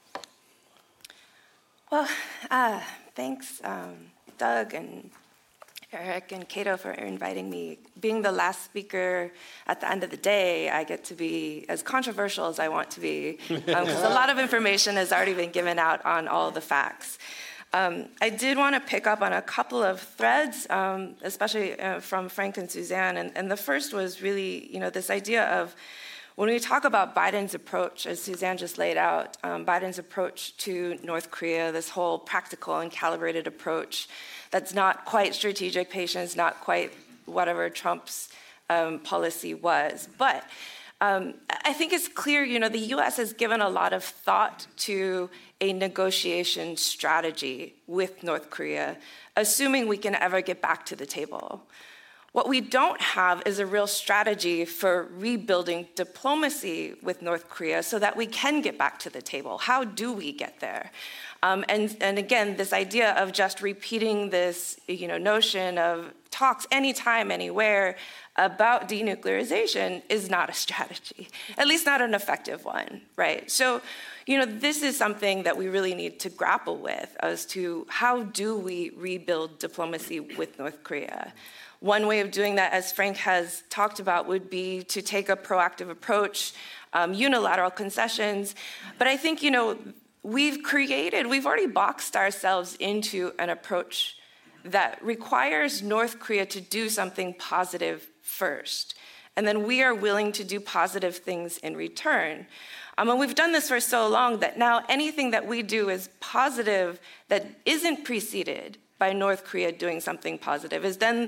Well, uh, thanks, um, Doug and Eric and Cato for inviting me. Being the last speaker at the end of the day, I get to be as controversial as I want to be, because um, a lot of information has already been given out on all the facts. Um, I did want to pick up on a couple of threads, um, especially uh, from Frank and Suzanne, and, and the first was really, you know, this idea of when we talk about Biden's approach, as Suzanne just laid out, um, Biden's approach to North Korea, this whole practical and calibrated approach that's not quite strategic patience, not quite whatever Trump's um, policy was. But um, I think it's clear, you know, the U S has given a lot of thought to a negotiation strategy with North Korea, assuming we can ever get back to the table. What we don't have is a real strategy for rebuilding diplomacy with North Korea so that we can get back to the table. How do we get there? Um, and, and again, this idea of just repeating this, you know, notion of talks anytime, anywhere about denuclearization is not a strategy, at least not an effective one, right? So, you know, this is something that we really need to grapple with as to how do we rebuild diplomacy with North Korea? One way of doing that, as Frank has talked about, would be to take a proactive approach, um, unilateral concessions. But I think, you know, we've created, we've already boxed ourselves into an approach that requires North Korea to do something positive first. And then we are willing to do positive things in return. Um, and we've done this for so long that now anything that we do is positive that isn't preceded by North Korea doing something positive is then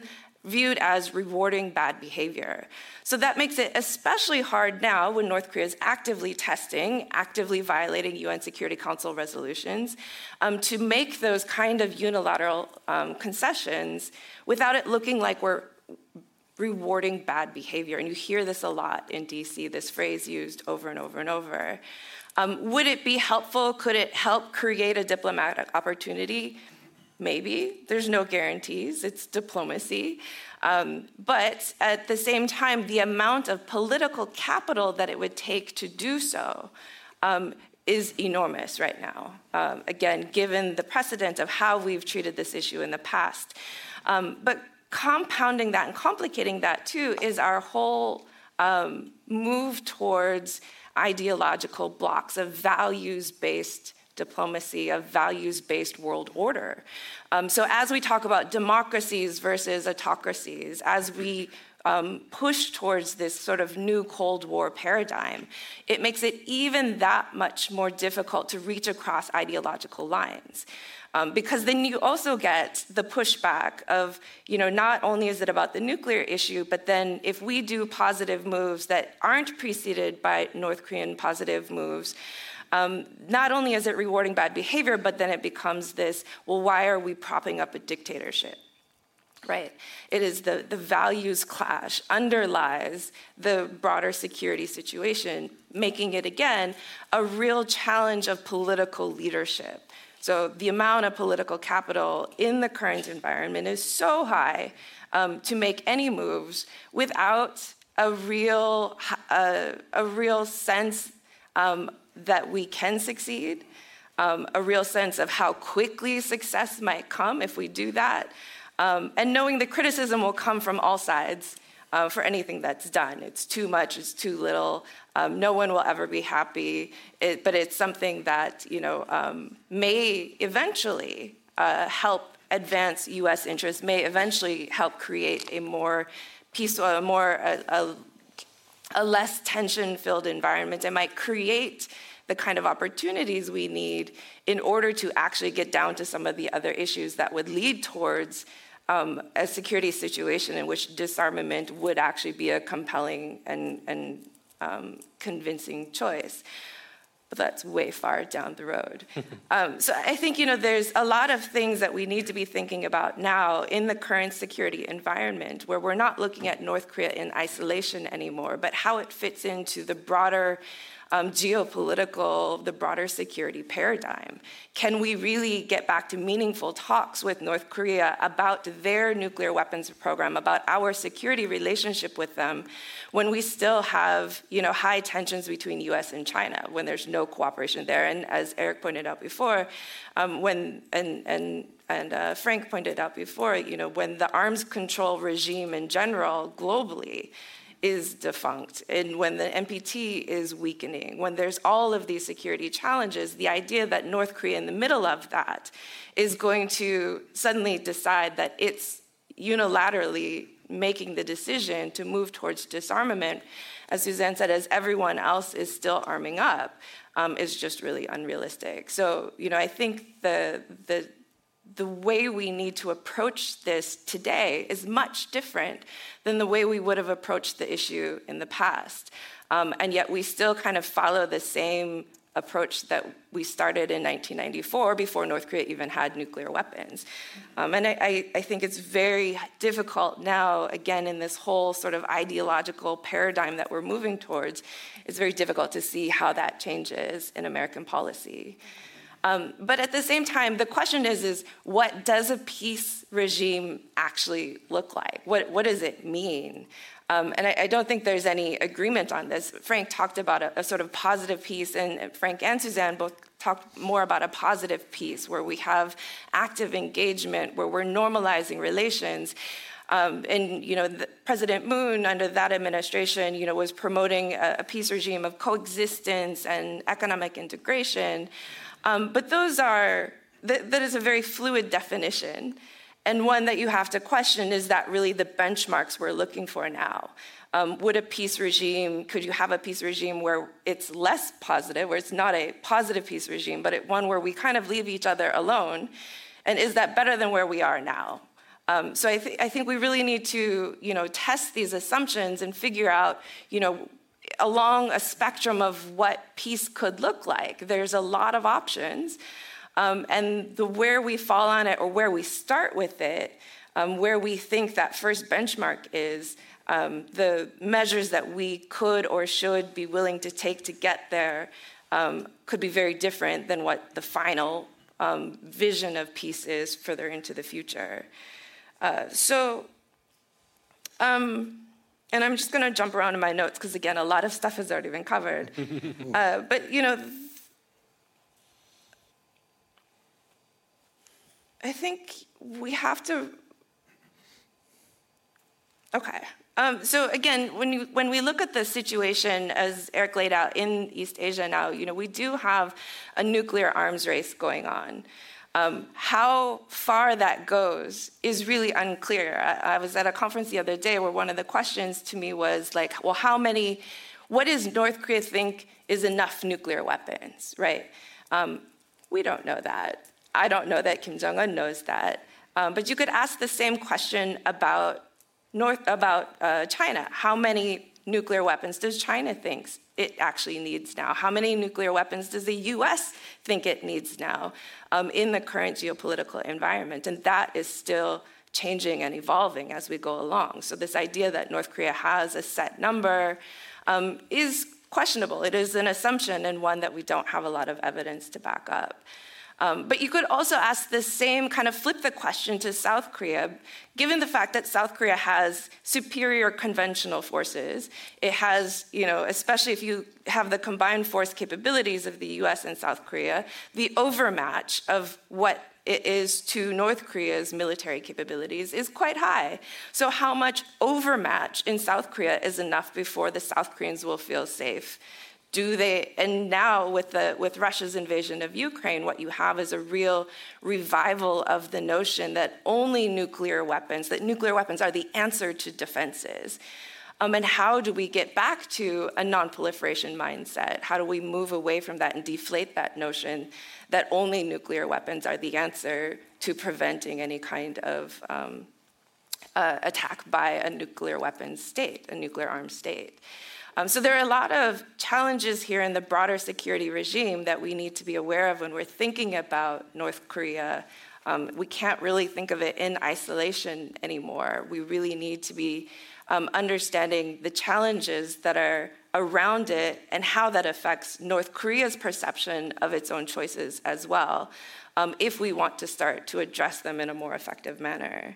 viewed as rewarding bad behavior. So that makes it especially hard now when North Korea is actively testing, actively violating U N Security Council resolutions, um, to make those kind of unilateral um, concessions without it looking like we're rewarding bad behavior. And you hear this a lot in D C, this phrase used over and over and over. Um, would it be helpful? Could it help create a diplomatic opportunity? Maybe. There's no guarantees. It's diplomacy. Um, but at the same time, the amount of political capital that it would take to do so um, is enormous right now. Um, again, given the precedent of how we've treated this issue in the past. Um, but compounding that and complicating that too is our whole um, move towards ideological blocks of values-based diplomacy, of values-based world order. Um, so as we talk about democracies versus autocracies, as we um, push towards this sort of new Cold War paradigm, it makes it even that much more difficult to reach across ideological lines. Um, because then you also get the pushback of, you know, not only is it about the nuclear issue, but then if we do positive moves that aren't preceded by North Korean positive moves, um, not only is it rewarding bad behavior, but then it becomes this, well, why are we propping up a dictatorship? Right? It is the, the values clash underlies the broader security situation, making it, again, a real challenge of political leadership. So the amount of political capital in the current environment is so high um, to make any moves without a real, uh, a real sense um, that we can succeed, um, a real sense of how quickly success might come if we do that, um, and knowing the criticism will come from all sides uh, for anything that's done. It's too much, it's too little. Um, no one will ever be happy, it, but it's something that, you know, um, may eventually uh, help advance U S interests, may eventually help create a more peaceful, a more a, a, a less tension-filled environment. It might create the kind of opportunities we need in order to actually get down to some of the other issues that would lead towards um, a security situation in which disarmament would actually be a compelling and, and um, convincing choice. But that's way far down the road. um, so I think, you know, there's a lot of things that we need to be thinking about now in the current security environment, where we're not looking at North Korea in isolation anymore, but how it fits into the broader Um, geopolitical, the broader security paradigm. Can we really get back to meaningful talks with North Korea about their nuclear weapons program, about our security relationship with them, when we still have, you know, high tensions between U S and China, when there's no cooperation there? And as Eric pointed out before, um, when and and and uh, Frank pointed out before, you know, when the arms control regime in general globally is defunct, and when the N P T is weakening, when there's all of these security challenges, the idea that North Korea in the middle of that is going to suddenly decide that it's unilaterally making the decision to move towards disarmament, as Suzanne said, as everyone else is still arming up, um, is just really unrealistic. So, you know, I think the the the way we need to approach this today is much different than the way we would have approached the issue in the past. Um, and yet we still kind of follow the same approach that we started in nineteen ninety-four before North Korea even had nuclear weapons. Um, and I, I think it's very difficult now, again, in this whole sort of ideological paradigm that we're moving towards, it's very difficult to see how that changes in American policy. Um, but at the same time, the question is, is what does a peace regime actually look like? What, what does it mean? Um, and I, I don't think there's any agreement on this. Frank talked about a, a sort of positive peace, and Frank and Suzanne both talked more about a positive peace where we have active engagement, where we're normalizing relations. Um, and, you know, the, President Moon, under that administration, you know, was promoting a, a peace regime of coexistence and economic integration. Um, but those are, that, that is a very fluid definition, and one that you have to question, is that really the benchmarks we're looking for now? Um, would a peace regime, could you have a peace regime where it's less positive, where it's not a positive peace regime, but it, one where we kind of leave each other alone? And is that better than where we are now? Um, so I, th- I think we really need to, you know, test these assumptions and figure out, you know, along a spectrum of what peace could look like. There's a lot of options, um, and the where we fall on it or where we start with it, um, where we think that first benchmark is, um, the measures that we could or should be willing to take to get there um, could be very different than what the final um, vision of peace is further into the future. Uh, so, um, and I'm just going to jump around in my notes because, again, a lot of stuff has already been covered. uh, but, you know, I think we have to, okay. Um, so again, when, you, when we look at the situation, as Eric laid out, in East Asia now, you know, we do have a nuclear arms race going on. Um, how far that goes is really unclear. I, I was at a conference the other day where one of the questions to me was like, well, how many, what does North Korea think is enough nuclear weapons, right? Um, we don't know that. I don't know that Kim Jong-un knows that. Um, but you could ask the same question about North, about uh, China. How many nuclear weapons does China think it actually needs now? How many nuclear weapons does the U S think it needs now um, in the current geopolitical environment? And that is still changing and evolving as we go along. So this idea that North Korea has a set number um, is questionable. It is an assumption and one that we don't have a lot of evidence to back up. Um, but you could also ask the same, kind of flip the question to South Korea, given the fact that South Korea has superior conventional forces. It has, you know, especially if you have the combined force capabilities of the U S and South Korea, the overmatch of what it is to North Korea's military capabilities is quite high. So how much overmatch in South Korea is enough before the South Koreans will feel safe? Do they, and now with the with Russia's invasion of Ukraine, what you have is a real revival of the notion that only nuclear weapons, that nuclear weapons are the answer to defenses. Um, and how do we get back to a non-proliferation mindset? How do we move away from that and deflate that notion that only nuclear weapons are the answer to preventing any kind of um, uh, attack by a nuclear weapons state, a nuclear armed state? Um, so there are a lot of challenges here in the broader security regime that we need to be aware of when we're thinking about North Korea. Um, we can't really think of it in isolation anymore. We really need to be um, understanding the challenges that are around it and how that affects North Korea's perception of its own choices as well, um, if we want to start to address them in a more effective manner.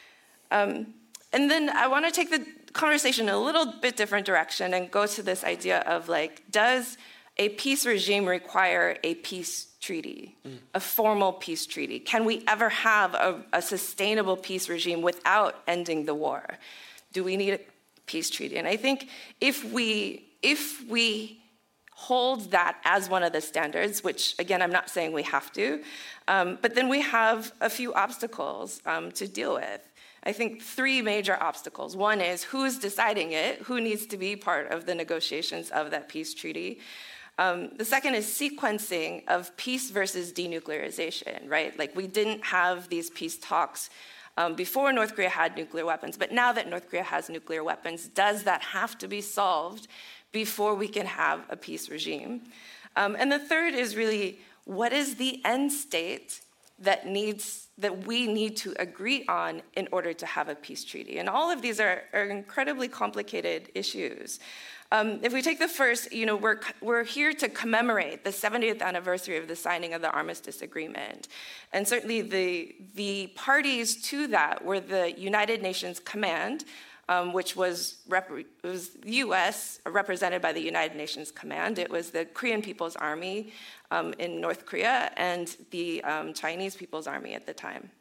Um, and then I want to take the conversation in a little bit different direction and go to this idea of like, does a peace regime require a peace treaty, mm. a formal peace treaty? Can we ever have a, a sustainable peace regime without ending the war? Do we need a peace treaty? And I think if we if we hold that as one of the standards, which again, I'm not saying we have to, um, but then we have a few obstacles um, to deal with. I think three major obstacles. One is who's deciding it, who needs to be part of the negotiations of that peace treaty. Um, the second is sequencing of peace versus denuclearization, right? Like we didn't have these peace talks um, before North Korea had nuclear weapons, but now that North Korea has nuclear weapons, does that have to be solved before we can have a peace regime? Um, and the third is really, what is the end state that needs that we need to agree on in order to have a peace treaty? And all of these are, are incredibly complicated issues. Um, if we take the first, you know, we're, we're here to commemorate the seventieth anniversary of the signing of the Armistice Agreement. And certainly the, the parties to that were the United Nations Command, um, which was, rep- was U S represented by the United Nations Command. It was the Korean People's Army um, in North Korea and the um, Chinese People's Army at the time.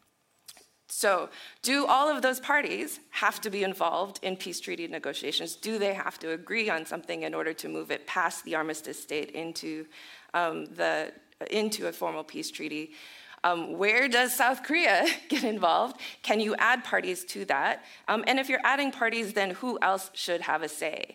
So do all of those parties have to be involved in peace treaty negotiations? Do they have to agree on something in order to move it past the armistice state into, um, the, into a formal peace treaty? Um, where does South Korea get involved? Can you add parties to that? Um, and if you're adding parties, then who else should have a say?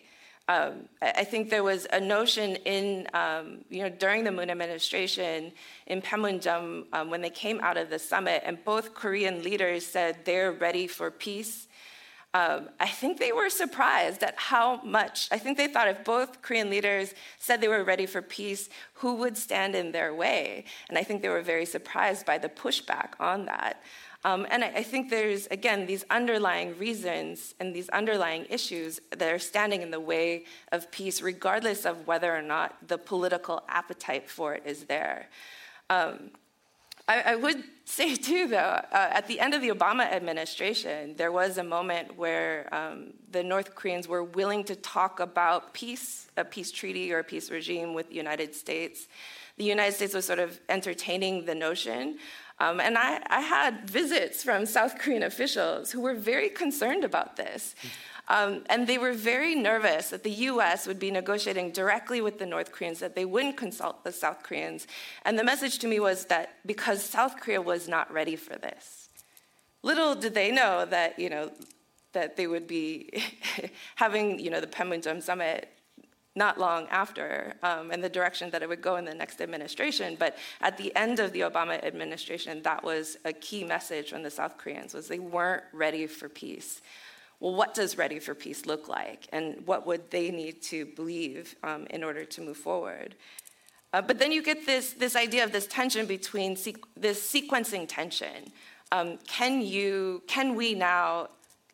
Um, I think there was a notion in, um, you know, during the Moon administration in Panmunjom um, when they came out of the summit, and both Korean leaders said they're ready for peace. Um, I think they were surprised at how much, I think they thought if both Korean leaders said they were ready for peace, who would stand in their way? And I think they were very surprised by the pushback on that. Um, and I, I think there's, again, these underlying reasons and these underlying issues that are standing in the way of peace, regardless of whether or not the political appetite for it is there. Um, I, I would say, too, though, uh, at the end of the Obama administration, there was a moment where um, the North Koreans were willing to talk about peace, a peace treaty or a peace regime with the United States. The United States was sort of entertaining the notion. Um, and I, I had visits from South Korean officials who were very concerned about this. Um, and they were very nervous that the U S would be negotiating directly with the North Koreans, that they wouldn't consult the South Koreans. And the message to me was that because South Korea was not ready for this. Little did they know that, you know, that they would be having, you know, the Panmunjom summit not long after, um, and the direction that it would go in the next administration. But at the end of the Obama administration, that was a key message from the South Koreans, was they weren't ready for peace. Well, what does ready for peace look like? And what would they need to believe um, in order to move forward? Uh, but then you get this, this idea of this tension between, sequ- this sequencing tension. Um, can you, can we now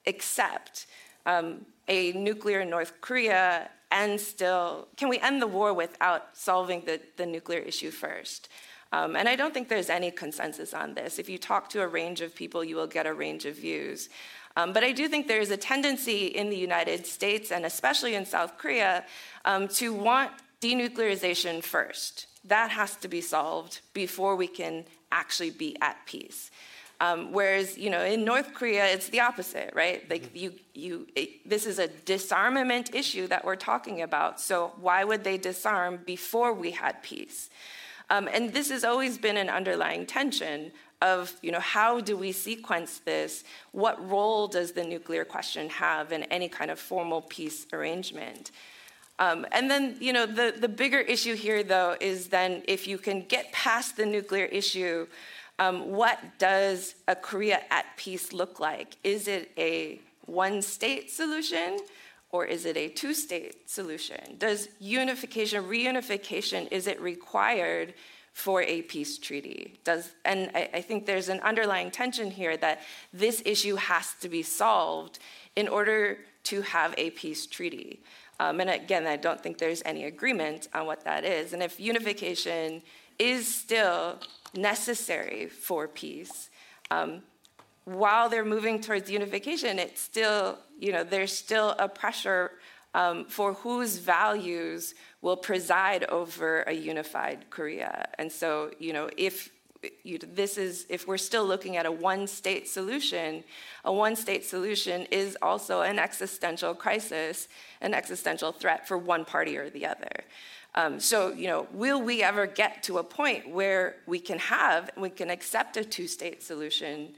accept um, a nuclear North Korea and still, can we end the war without solving the, the nuclear issue first? Um, and I don't think there's any consensus on this. If you talk to a range of people, you will get a range of views. Um, but I do think there's a tendency in the United States, and especially in South Korea, um, to want denuclearization first. That has to be solved before we can actually be at peace. Um, whereas, you know, in North Korea, it's the opposite, right? Like, you, you, it, this is a disarmament issue that we're talking about. So why would they disarm before we had peace? Um, and this has always been an underlying tension of, you know, how do we sequence this? What role does the nuclear question have in any kind of formal peace arrangement? Um, and then, you know, the, the bigger issue here, though, is then if you can get past the nuclear issue, Um, what does a Korea at peace look like? Is it a one-state solution, or is it a two-state solution? Does unification, reunification, is it required for a peace treaty? Does, and I, I think there's an underlying tension here that this issue has to be solved in order to have a peace treaty. Um, and again, I don't think there's any agreement on what that is. And if unification is still necessary for peace, um, while they're moving towards unification, it's still, you know, there's still a pressure um, for whose values will preside over a unified Korea. And so, you know, if you, this is, if we're still looking at a one-state solution, a one-state solution is also an existential crisis, an existential threat for one party or the other. Um, so, you know, will we ever get to a point where we can have, we can accept a two-state solution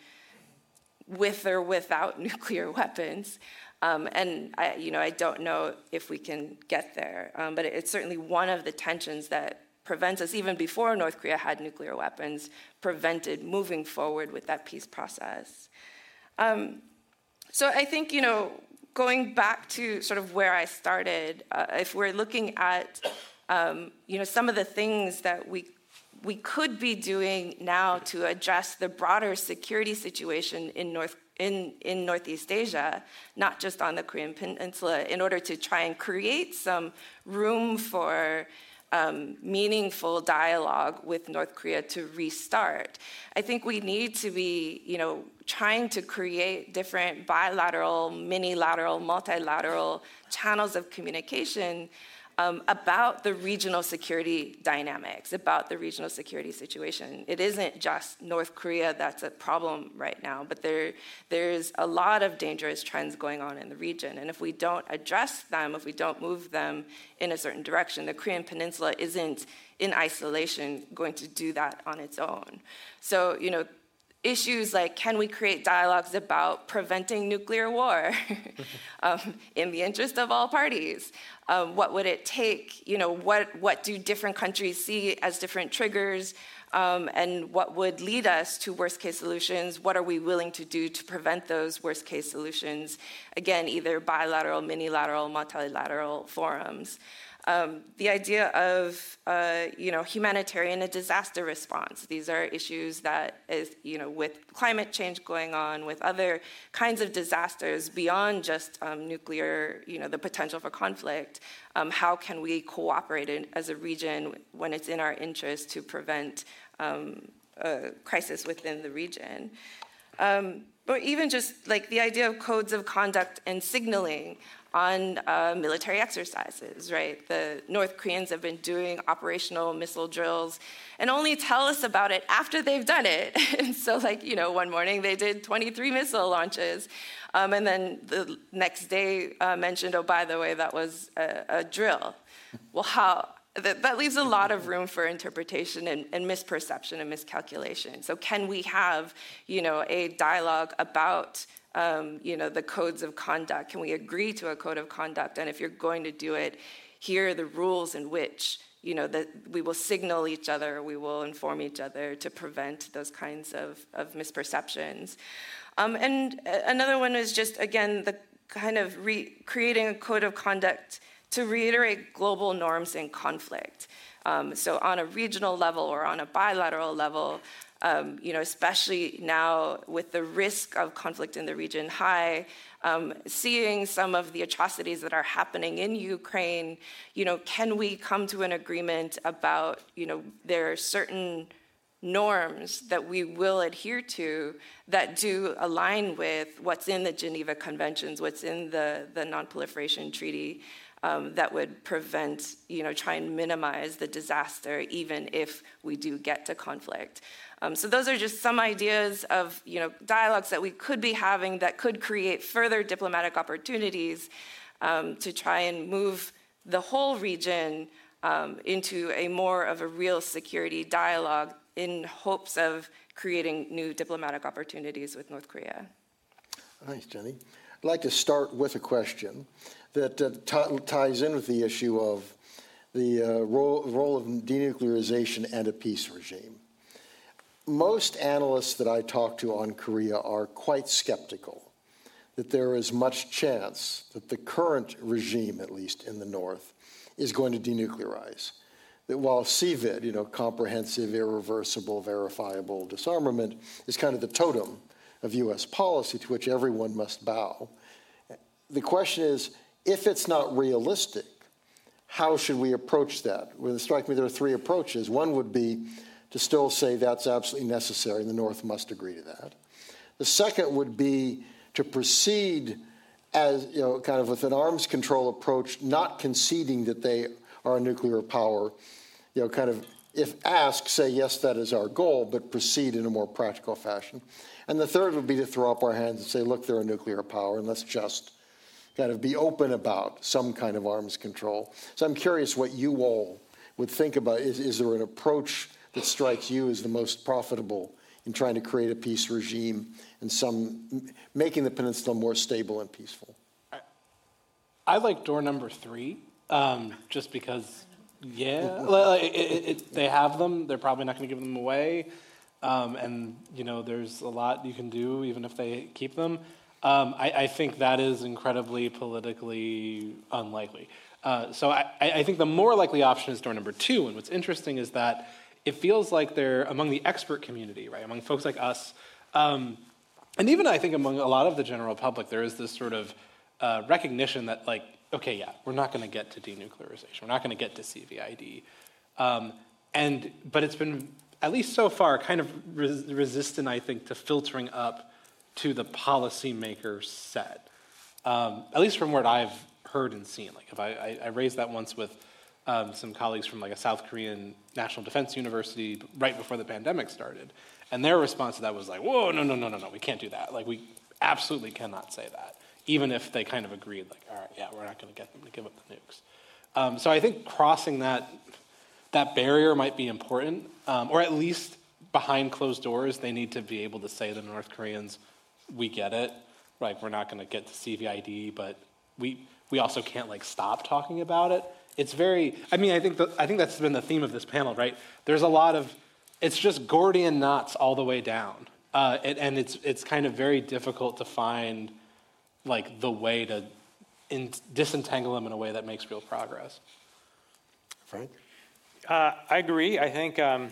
with or without nuclear weapons? Um, and, I, you know, I don't know if we can get there. Um, but it's certainly one of the tensions that prevents us, even before North Korea had nuclear weapons, prevented moving forward with that peace process. Um, so I think, you know, going back to sort of where I started, uh, if we're looking at Um, you know, some of the things that we we could be doing now to address the broader security situation in North in, in Northeast Asia, not just on the Korean Peninsula, in order to try and create some room for um, meaningful dialogue with North Korea to restart. I think we need to be, you know, trying to create different bilateral, minilateral, multilateral channels of communication Um, about the regional security dynamics, about the regional security situation. It isn't just North Korea that's a problem right now, but there, there's a lot of dangerous trends going on in the region. And if we don't address them, if we don't move them in a certain direction, the Korean Peninsula isn't in isolation going to do that on its own. So, you know, issues like, can we create dialogues about preventing nuclear war um, in the interest of all parties? Um, what would it take? You know, what, what do different countries see as different triggers? Um, and what would lead us to worst-case solutions? What are we willing to do to prevent those worst-case solutions? Again, either bilateral, minilateral, multilateral forums. Um, the idea of, uh, you know, humanitarian and disaster response. These are issues that is, you know, with climate change going on, with other kinds of disasters beyond just um, nuclear, you know, the potential for conflict. Um, how can we cooperate in, as a region when it's in our interest to prevent um, a crisis within the region? Um, but even just like the idea of codes of conduct and signaling on uh, military exercises, right? The North Koreans have been doing operational missile drills and only tell us about it after they've done it. And so, like, you know, one morning they did twenty-three missile launches. Um, and then the next day uh, mentioned, oh, by the way, that was a, a drill. Well, how? That, that leaves a lot of room for interpretation and, and misperception and miscalculation. So can we have, you know, a dialogue about Um, you know, the codes of conduct? Can we agree to a code of conduct? And if you're going to do it, here are the rules in which, you know, that we will signal each other, we will inform each other to prevent those kinds of, of misperceptions. Um, and another one is just, again, the kind of re- creating a code of conduct to reiterate global norms in conflict. Um, so on a regional level or on a bilateral level, Um, you know, especially now with the risk of conflict in the region high, um, seeing some of the atrocities that are happening in Ukraine, you know, can we come to an agreement about, you know, there are certain norms that we will adhere to that do align with what's in the Geneva Conventions, what's in the, the Non-Proliferation Treaty, Um, that would prevent, you know, try and minimize the disaster even if we do get to conflict. Um, so those are just some ideas of, you know, dialogues that we could be having that could create further diplomatic opportunities um, to try and move the whole region um, into a more of a real security dialogue in hopes of creating new diplomatic opportunities with North Korea. Thanks, Jenny. I'd like to start with a question that uh, t- ties in with the issue of the uh, role, role of denuclearization and a peace regime. Most analysts that I talk to on Korea are quite skeptical that there is much chance that the current regime, at least in the North, is going to denuclearize. That while C V I D, you know, comprehensive, irreversible, verifiable disarmament, is kind of the totem of U S policy to which everyone must bow. The question is, if it's not realistic, how should we approach that? Well, it strikes me there are three approaches. One would be to still say that's absolutely necessary, and the North must agree to that. The second would be to proceed as, you know, kind of with an arms control approach, not conceding that they are a nuclear power, you know, kind of, if asked, say, yes, that is our goal, but proceed in a more practical fashion. And the third would be to throw up our hands and say, look, they're a nuclear power, and let's just kind of be open about some kind of arms control. So I'm curious what you all would think about. Is, is there an approach that strikes you as the most profitable in trying to create a peace regime and some making the peninsula more stable and peaceful? I, I like door number three, um, just because, yeah, it, it, it, they have them. They're probably not going to give them away. Um, and, you know, there's a lot you can do even if they keep them. Um, I, I think that is incredibly politically unlikely. Uh, so I, I think the more likely option is door number two. And what's interesting is that it feels like they're among the expert community, right, among folks like us. Um, and even I think among a lot of the general public, there is this sort of uh, recognition that, like, okay, yeah, we're not going to get to denuclearization. We're not going to get to C V I D. Um, and but it's been, at least so far, kind of res- resistant, I think, to filtering up to the policymaker set, um, at least from what I've heard and seen. Like, if I, I, I raised that once with um, some colleagues from like a South Korean National Defense University right before the pandemic started, and their response to that was like, "Whoa, no, no, no, no, no, we can't do that. Like, we absolutely cannot say that." Even if they kind of agreed, like, "All right, yeah, we're not going to get them to give up the nukes." Um, so I think crossing that that barrier might be important, um, or at least behind closed doors, they need to be able to say to the North Koreans, we get it. Like, we're not going to get to C V I D, but we we also can't, like, stop talking about it. It's very, I mean, I think the, I think that's been the theme of this panel, right? There's a lot of, it's just Gordian knots all the way down. Uh, and, and it's it's kind of very difficult to find, like, the way to in, disentangle them in a way that makes real progress. Frank? Uh, I agree. I think um,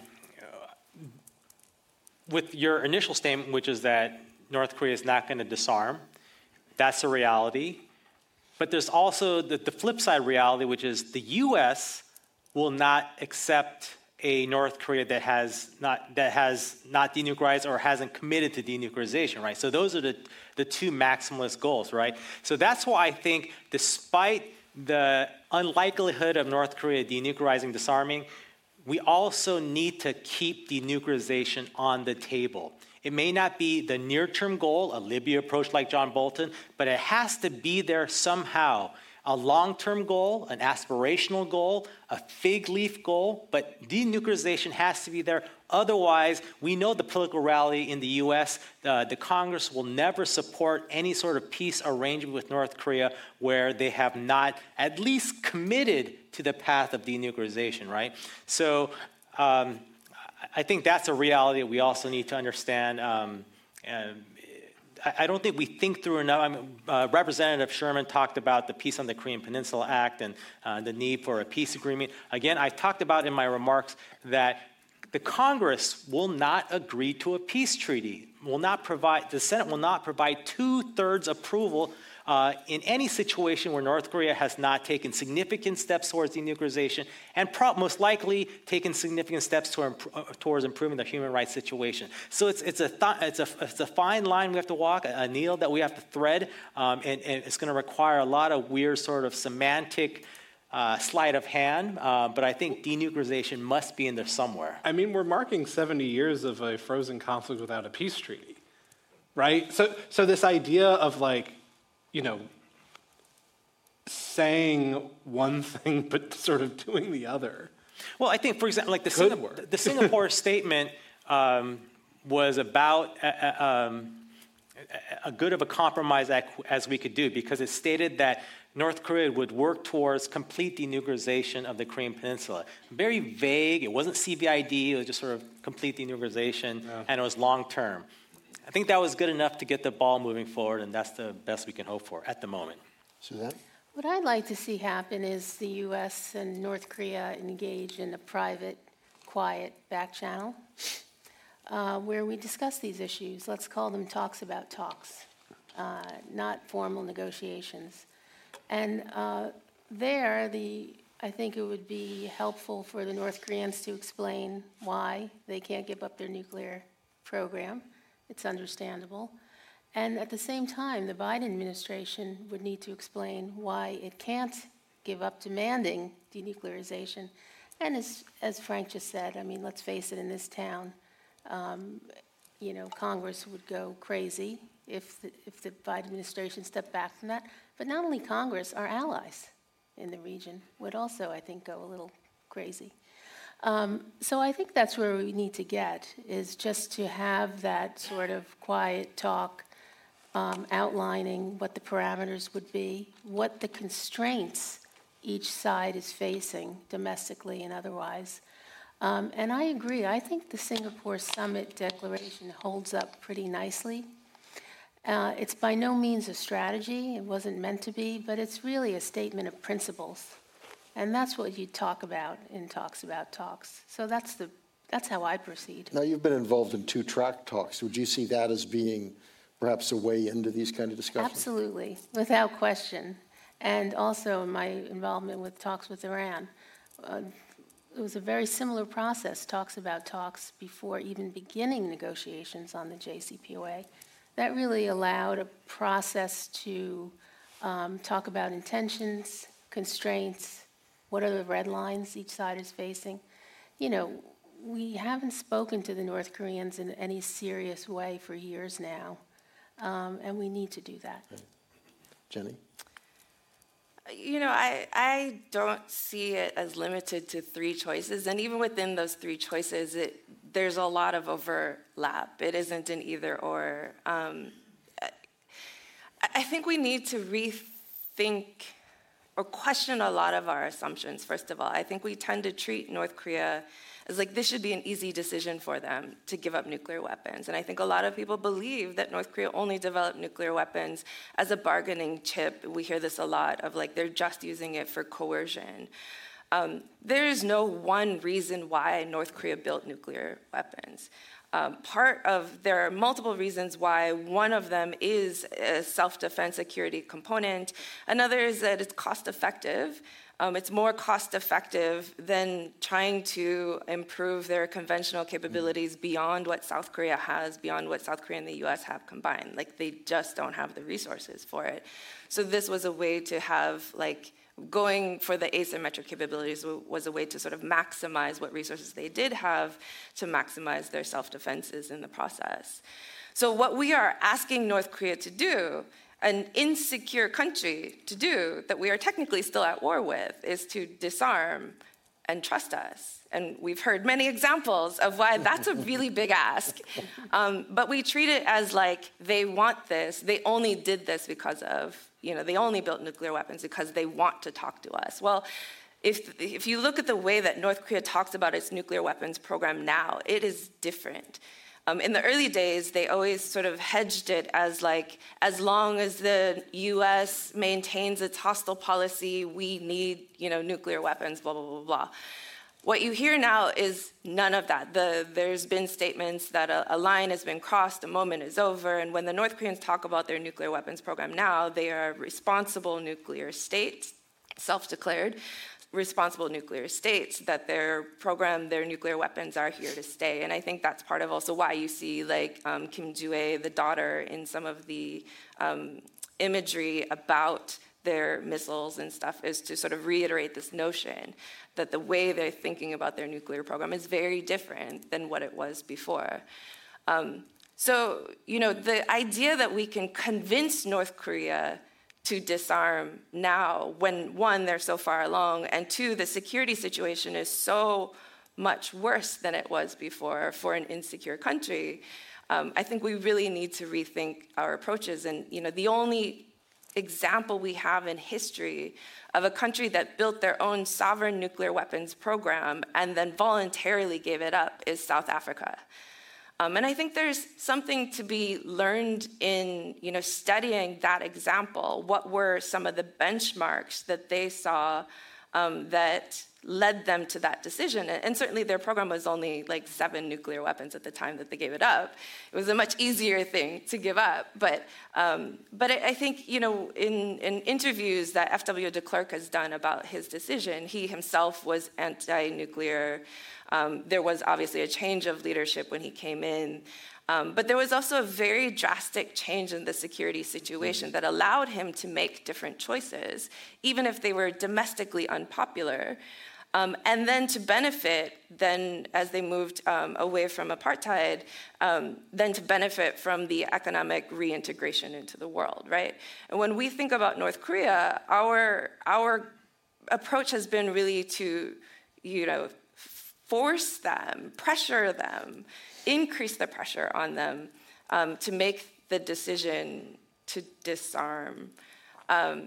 with your initial statement, which is that North Korea is not going to disarm, that's a reality. But there's also the, the flip side reality, which is the U S will not accept a North Korea that has not that has not denuclearized or hasn't committed to denuclearization, right? So those are the, the two maximalist goals, right? So that's why I think despite the unlikelihood of North Korea denuclearizing, disarming, we also need to keep denuclearization on the table. It may not be the near-term goal, a Libya approach like John Bolton, but it has to be there somehow. A long-term goal, an aspirational goal, a fig leaf goal, but denuclearization has to be there. Otherwise, we know the political reality in the U S, uh, the Congress will never support any sort of peace arrangement with North Korea where they have not at least committed to the path of denuclearization, right? So um, I think that's a reality that we also need to understand. Um, and I don't think we think through enough. I mean, uh, Representative Sherman talked about the Peace on the Korean Peninsula Act and uh, the need for a peace agreement. Again, I talked about in my remarks that the Congress will not agree to a peace treaty, will not provide, the Senate will not provide two-thirds approval uh, in any situation where North Korea has not taken significant steps towards denuclearization and pro- most likely taken significant steps to imp- uh, towards improving the human rights situation. So it's it's a th- it's a it's a fine line we have to walk, a, a needle that we have to thread, um, and, and it's going to require a lot of weird sort of semantic uh, sleight of hand. Uh, but I think denuclearization must be in there somewhere. I mean, we're marking seventy years of a frozen conflict without a peace treaty, right? So so this idea of, like, you know, saying one thing but sort of doing the other. Well, I think, for example, like the, Could Singapore, work. the Singapore statement um, was about a, um, a good of a compromise as we could do, because it stated that North Korea would work towards complete denuclearization of the Korean Peninsula. Very vague. It wasn't C V I D. It was just sort of complete denuclearization, yeah. And it was long term. I think that was good enough to get the ball moving forward, and that's the best we can hope for at the moment. Suzanne? What I'd like to see happen is the U S and North Korea engage in a private, quiet back channel uh, where we discuss these issues. Let's call them talks about talks, uh, not formal negotiations. And uh, there, the I think it would be helpful for the North Koreans to explain why they can't give up their nuclear program. It's understandable. And at the same time, the Biden administration would need to explain why it can't give up demanding denuclearization. And as, as Frank just said, I mean, let's face it, in this town, um, you know, Congress would go crazy if the, if the Biden administration stepped back from that. But not only Congress, our allies in the region would also, I think, go a little crazy. Um, so I think that's where we need to get, is just to have that sort of quiet talk, um, outlining what the parameters would be, what the constraints each side is facing domestically and otherwise. Um, and I agree. I think the Singapore Summit Declaration holds up pretty nicely. Uh, it's by no means a strategy. It wasn't meant to be, but it's really a statement of principles. And that's what you talk about in talks about talks. So that's the that's how I proceed. Now, you've been involved in two-track talks. Would you see that as being perhaps a way into these kind of discussions? Absolutely, without question. And also my involvement with talks with Iran. Uh, it was a very similar process, talks about talks, before even beginning negotiations on the J C P O A. That really allowed a process to um, talk about intentions, constraints, what are the red lines each side is facing. You know, we haven't spoken to the North Koreans in any serious way for years now, um, and we need to do that. Right. Jenny? You know, I, I don't see it as limited to three choices. And even within those three choices, it there's a lot of overlap. It isn't an either or. Um, I think we need to rethink or question a lot of our assumptions, first of all. I think we tend to treat North Korea as like this should be an easy decision for them to give up nuclear weapons. And I think a lot of people believe that North Korea only developed nuclear weapons as a bargaining chip. We hear this a lot of like they're just using it for coercion. Um, there is no one reason why North Korea built nuclear weapons. Um, part of, there are multiple reasons why. One of them is a self-defense security component. Another is that it's cost-effective. Um, it's more cost-effective than trying to improve their conventional capabilities beyond what South Korea has, beyond what South Korea and the U S have combined. Like, they just don't have the resources for it. So this was a way to have, like, going for the asymmetric capabilities was a way to sort of maximize what resources they did have to maximize their self-defenses in the process. So what we are asking North Korea to do, an insecure country to do, that we are technically still at war with, is to disarm and trust us. And we've heard many examples of why that's a really big ask. Um, but we treat it as like they want this, they only did this because of, you know, they only built nuclear weapons because they want to talk to us. Well, if, if you look at the way that North Korea talks about its nuclear weapons program now, it is different. Um, in the early days, they always sort of hedged it as like, as long as the U S maintains its hostile policy, we need, you know, nuclear weapons, blah, blah, blah, blah. What you hear now is none of that. The, there's been statements that a, a line has been crossed, a moment is over, and when the North Koreans talk about their nuclear weapons program now, they are responsible nuclear states, self-declared responsible nuclear states, that their program, their nuclear weapons are here to stay. And I think that's part of also why you see like um, Kim Joo-ae, the daughter, in some of the um, imagery about their missiles and stuff, is to sort of reiterate this notion that the way they're thinking about their nuclear program is very different than what it was before. Um, so, you know, the idea that we can convince North Korea to disarm now, when one, they're so far along, and two, the security situation is so much worse than it was before for an insecure country, um, I think we really need to rethink our approaches. And, you know, the only example we have in history of a country that built their own sovereign nuclear weapons program and then voluntarily gave it up is South Africa. Um, and I think there's something to be learned in, you know, studying that example. What were some of the benchmarks that they saw um, that led them to that decision? And certainly their program was only like seven nuclear weapons at the time that they gave it up. It was a much easier thing to give up. But um, but I think, you know, in, in interviews that F W de Klerk has done about his decision, he himself was anti-nuclear. Um, there was obviously a change of leadership when he came in. Um, but there was also a very drastic change in the security situation that allowed him to make different choices, even if they were domestically unpopular. Um, and then to benefit, then as they moved um, away from apartheid, um, then to benefit from the economic reintegration into the world, right? And when we think about North Korea, our our approach has been really to, you know, force them, pressure them, increase the pressure on them um, to make the decision to disarm, um,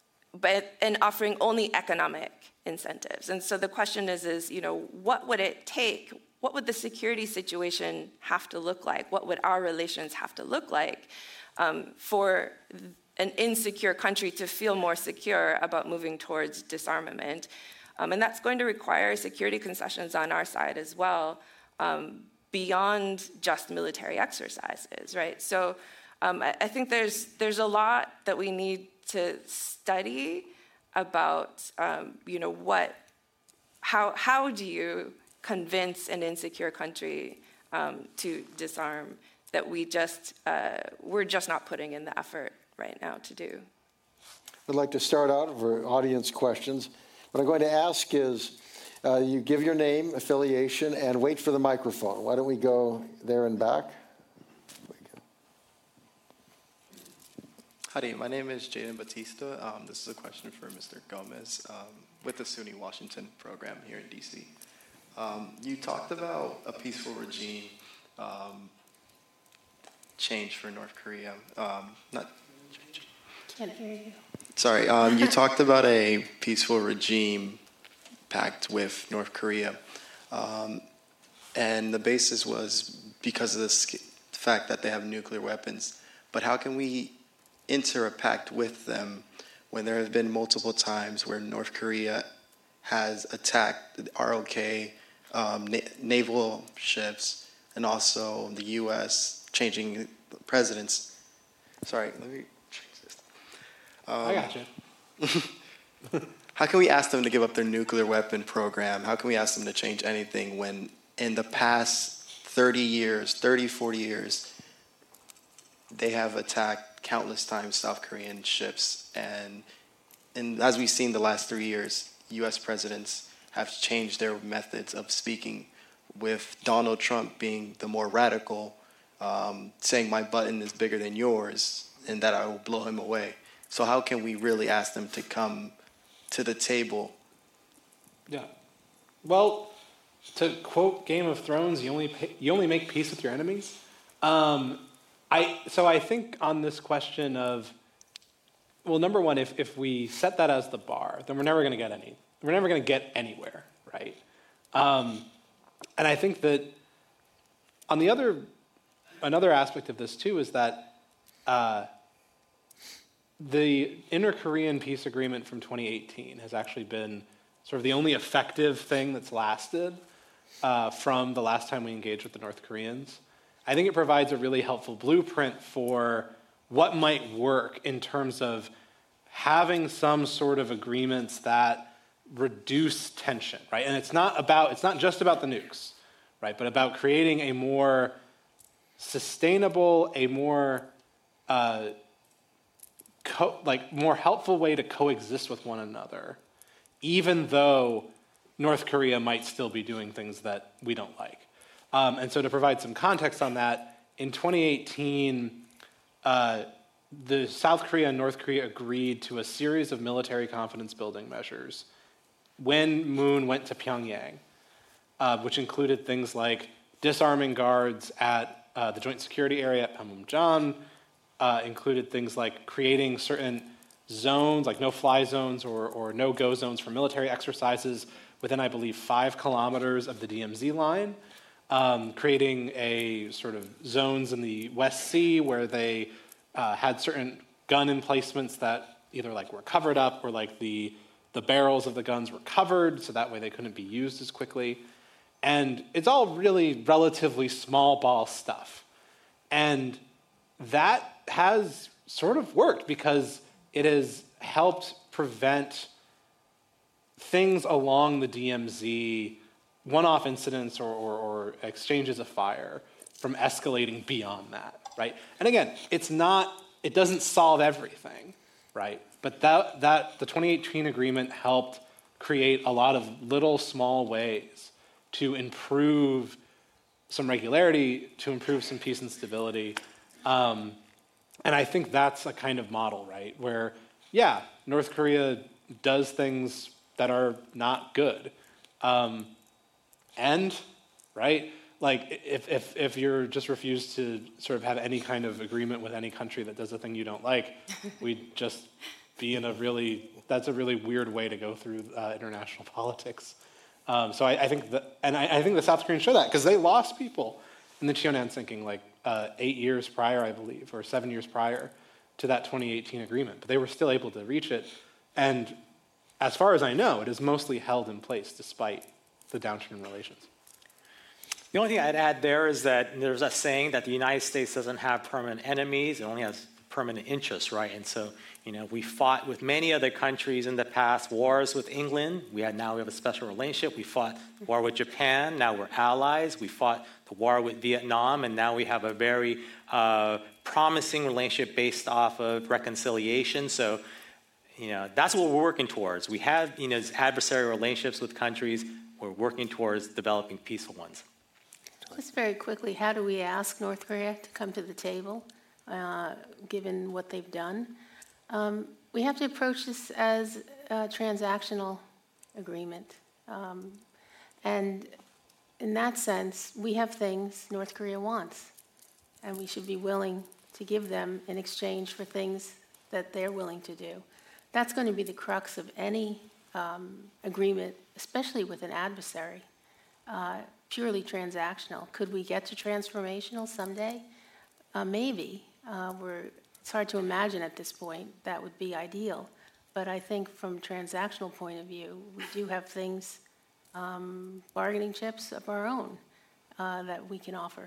but and offering only economic incentives. And so the question is, is, you know, what would it take? What would the security situation have to look like? What would our relations have to look like um, for an insecure country to feel more secure about moving towards disarmament? Um, and that's going to require security concessions on our side as well, um, beyond just military exercises, right? So um, I, I think there's there's a lot that we need to study about, um, you know, what, how how do you convince an insecure country um, to disarm that we just uh, we're just not putting in the effort right now to do? I'd like to start out for audience questions. What I'm going to ask is, uh, you give your name, affiliation, and wait for the microphone. Why don't we go there and back? Howdy, my name is Jaden Batista. Um, this is a question for Mister Gomez um, with the SUNY Washington program here in D C. Um, you talked about a peaceful regime um, change for North Korea. Um, not change. Can't hear you. Sorry, um, you talked about a peaceful regime pact with North Korea. Um, and the basis was because of the fact that they have nuclear weapons. But how can we enter a pact with them when there have been multiple times where North Korea has attacked the R O K, um, na- naval ships, and also the U S changing presidents? Sorry, let me change this. Um, I got you. How can we ask them to give up their nuclear weapon program? How can we ask them to change anything when in the past thirty years, thirty, forty years, they have attacked countless times South Korean ships? And, and as we've seen the last three years, U S presidents have changed their methods of speaking, with Donald Trump being the more radical, um, saying my button is bigger than yours and that I will blow him away. So how can we really ask them to come to the table? Yeah. Well, to quote Game of Thrones, you only pay, you only make peace with your enemies. Um, I so I think on this question of, well, number one, if if we set that as the bar, then we're never going to get any. We're never going to get anywhere, right? Um, and I think that on the other, another aspect of this too is that uh, the Inter-Korean peace agreement from twenty eighteen has actually been sort of the only effective thing that's lasted uh, from the last time we engaged with the North Koreans. I think it provides a really helpful blueprint for what might work in terms of having some sort of agreements that reduce tension, right? And it's not about, it's not just about the nukes, right? But about creating a more sustainable, a more uh, co- like more helpful way to coexist with one another, even though North Korea might still be doing things that we don't like. Um, and so to provide some context on that, in twenty eighteen, uh, the South Korea and North Korea agreed to a series of military confidence building measures when Moon went to Pyongyang, uh, which included things like disarming guards at uh, the Joint Security Area at Panmunjom, uh, included things like creating certain zones, like no-fly zones or, or no-go zones for military exercises within, I believe, five kilometers of the D M Z line, um, creating a sort of zones in the West Sea where they uh, had certain gun emplacements that either like were covered up or like the, the barrels of the guns were covered, so that way they couldn't be used as quickly. And it's all really relatively small ball stuff. And that has sort of worked because it has helped prevent things along the D M Z, one-off incidents or, or, or exchanges of fire, from escalating beyond that, right? And again, it's not, it doesn't solve everything, right? But that, that the twenty eighteen agreement helped create a lot of little small ways to improve some regularity, to improve some peace and stability. Um, and I think that's a kind of model, right? Where, yeah, North Korea does things that are not good. Um, and, right, like if, if, if you're just refused to sort of have any kind of agreement with any country that does a thing you don't like, we'd just be in a really, that's a really weird way to go through uh, international politics. Um, so I, I think that, and I, I think the South Koreans show that because they lost people in the Cheonan sinking like uh, eight years prior, I believe, or seven years prior to that twenty eighteen agreement. But they were still able to reach it. And as far as I know, it is mostly held in place despite the downturn in relations. The only thing I'd add there is that there's a saying that the United States doesn't have permanent enemies, it only has permanent interests, right? And so, you know, we fought with many other countries in the past, wars with England, we had now we have a special relationship. We fought the war with Japan, now we're allies. We fought the war with Vietnam, and now we have a very uh, promising relationship based off of reconciliation. So, you know, that's what we're working towards. We have, you know, adversarial relationships with countries. We're working towards developing peaceful ones. Just very quickly, how do we ask North Korea to come to the table, uh, given what they've done? Um, we have to approach this as a transactional agreement. Um, and in that sense, we have things North Korea wants, and we should be willing to give them in exchange for things that they're willing to do. That's going to be the crux of any um, agreement, especially with an adversary, uh, purely transactional. Could we get to transformational someday? Uh, maybe. Uh, we're, it's hard to imagine at this point that would be ideal. But I think from a transactional point of view, we do have things, um, bargaining chips of our own uh, that we can offer.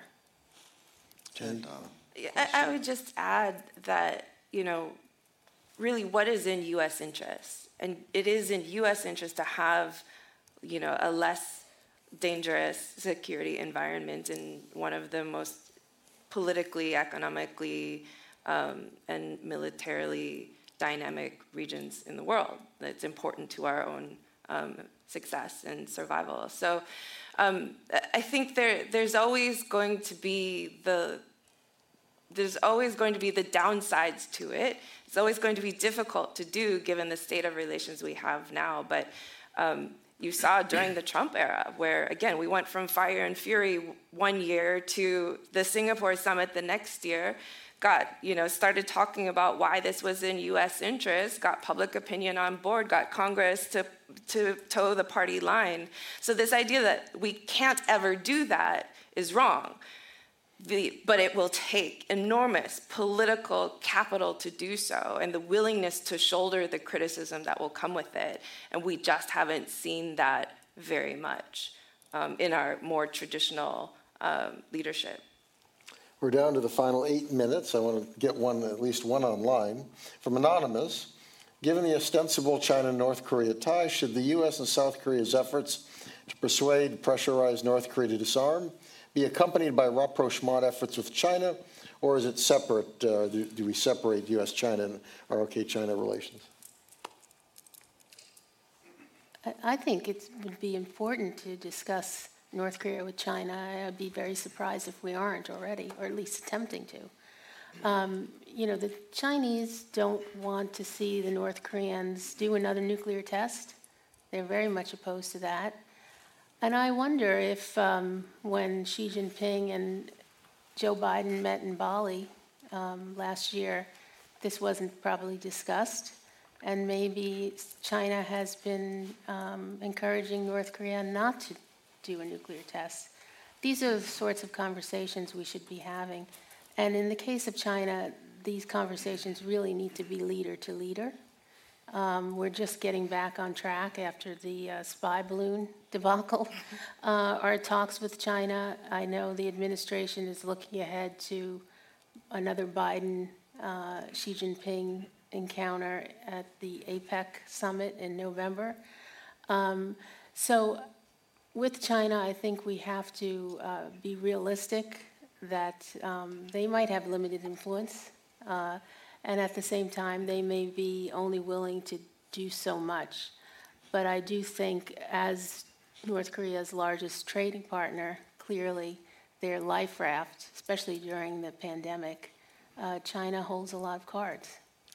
And, um, I, I would just add that, you know, really what is in U S interest? And it is in U S interest to have, you know, a less dangerous security environment in one of the most politically, economically, um, and militarily dynamic regions in the world. That's important to our own um, success and survival. So um, I think there there's always going to be the there's always going to be the downsides to it. It's always going to be difficult to do given the state of relations we have now. But um, you saw during the Trump era where, again, we went from fire and fury one year to the Singapore summit the next year, got, you know, started talking about why this was in U S interest, got public opinion on board, got Congress to, to toe the party line. So this idea that we can't ever do that is wrong. The, but it will take enormous political capital to do so and the willingness to shoulder the criticism that will come with it. And we just haven't seen that very much um, in our more traditional um, leadership. We're down to the final eight minutes. I want to get one, at least one online. From Anonymous, given the ostensible China-North Korea ties, should the U S and South Korea's efforts to persuade, pressurize North Korea to disarm be accompanied by rapprochement efforts with China, or is it separate? Uh, do, do we separate U S China and R O K China relations? I think it would be important to discuss North Korea with China. I'd be very surprised if we aren't already, or at least attempting to. Um, you know, the Chinese don't want to see the North Koreans do another nuclear test. They're very much opposed to that. And I wonder if um, when Xi Jinping and Joe Biden met in Bali um, last year, this wasn't probably discussed. And maybe China has been um, encouraging North Korea not to do a nuclear test. These are the sorts of conversations we should be having. And in the case of China, these conversations really need to be leader to leader. Um, we're just getting back on track after the uh, spy balloon debacle. Uh, our talks with China, I know the administration is looking ahead to another Biden, uh, Xi Jinping encounter at the APEC summit in November. Um, so with China, I think we have to uh, be realistic that um, they might have limited influence. Uh, And at the same time, they may be only willing to do so much. But I do think as North Korea's largest trading partner, clearly their life raft, especially during the pandemic, uh, China holds a lot of cards.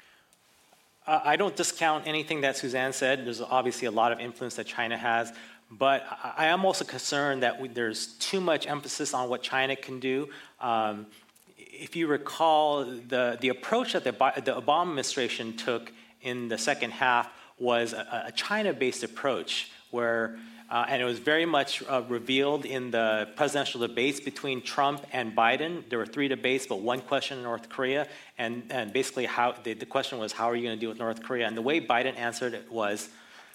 Uh, I don't discount anything that Suzanne said. There's obviously a lot of influence that China has. But I, I am also concerned that we, there's too much emphasis on what China can do. Um, If you recall, the, the approach that the, the Obama administration took in the second half was a, a China-based approach, where, uh, and it was very much uh, revealed in the presidential debates between Trump and Biden. There were three debates, but one question in North Korea, and, and basically how the, the question was, how are you going to deal with North Korea? And the way Biden answered it was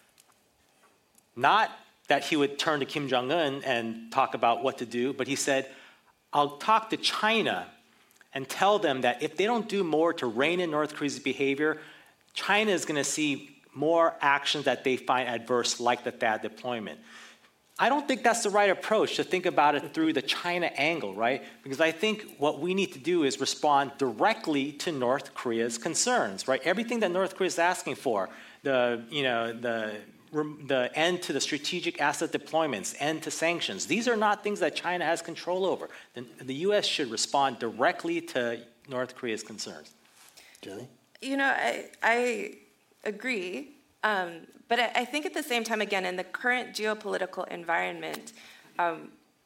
not that he would turn to Kim Jong-un and talk about what to do, but he said, I'll talk to China and tell them that if they don't do more to rein in North Korea's behavior, China is going to see more actions that they find adverse, like the T H A A D deployment. I don't think that's the right approach, to think about it through the China angle, right? Because I think what we need to do is respond directly to North Korea's concerns, right? Everything that North Korea is asking for, the, you know, the the end to the strategic asset deployments, end to sanctions. These are not things that China has control over. The, the U S should respond directly to North Korea's concerns. Jenny? You know, I, I agree. Um, but I, I think at the same time, again, in the current geopolitical environment, um,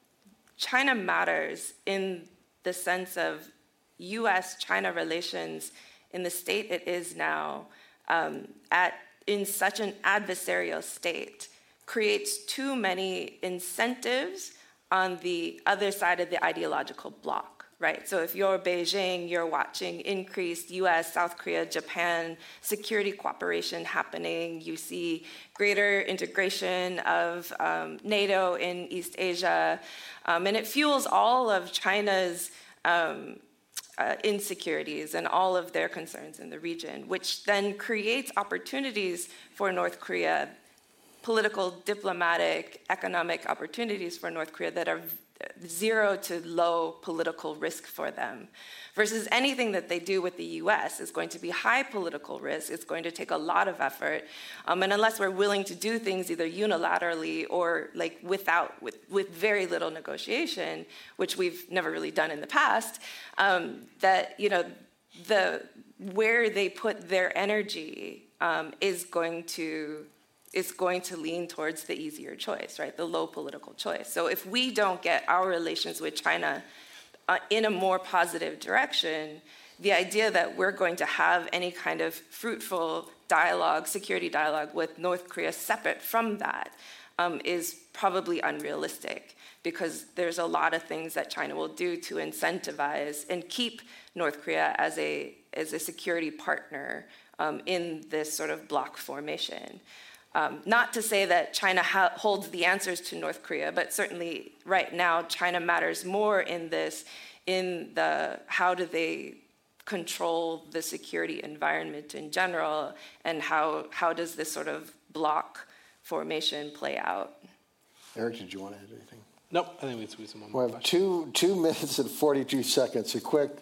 China matters in the sense of U S China relations in the state it is now, um, at in such an adversarial state, creates too many incentives on the other side of the ideological bloc, right? So if you're Beijing, you're watching increased U S, South Korea, Japan security cooperation happening. You see greater integration of um, NATO in East Asia, um, and it fuels all of China's um, Uh, insecurities and all of their concerns in the region, which then creates opportunities for North Korea, political, diplomatic, economic opportunities for North Korea that are zero to low political risk for them, versus anything that they do with the U S is going to be high political risk. It's going to take a lot of effort, um, and unless we're willing to do things either unilaterally or like without with, with very little negotiation, which we've never really done in the past, um, that you know the where they put their energy um, is going to. is going to lean towards the easier choice, right? The low political choice. So if we don't get our relations with China uh, in a more positive direction, the idea that we're going to have any kind of fruitful dialogue, security dialogue with North Korea separate from that um, is probably unrealistic, because there's a lot of things that China will do to incentivize and keep North Korea as a, as a security partner um, in this sort of bloc formation. Um, not to say that China ha- holds the answers to North Korea, but certainly right now China matters more in this, in the how do they control the security environment in general, and how, how does this sort of bloc formation play out? Eric, did you want to add anything? Nope, I think we squeeze some We more have questions. two, two minutes and forty-two seconds. A quick,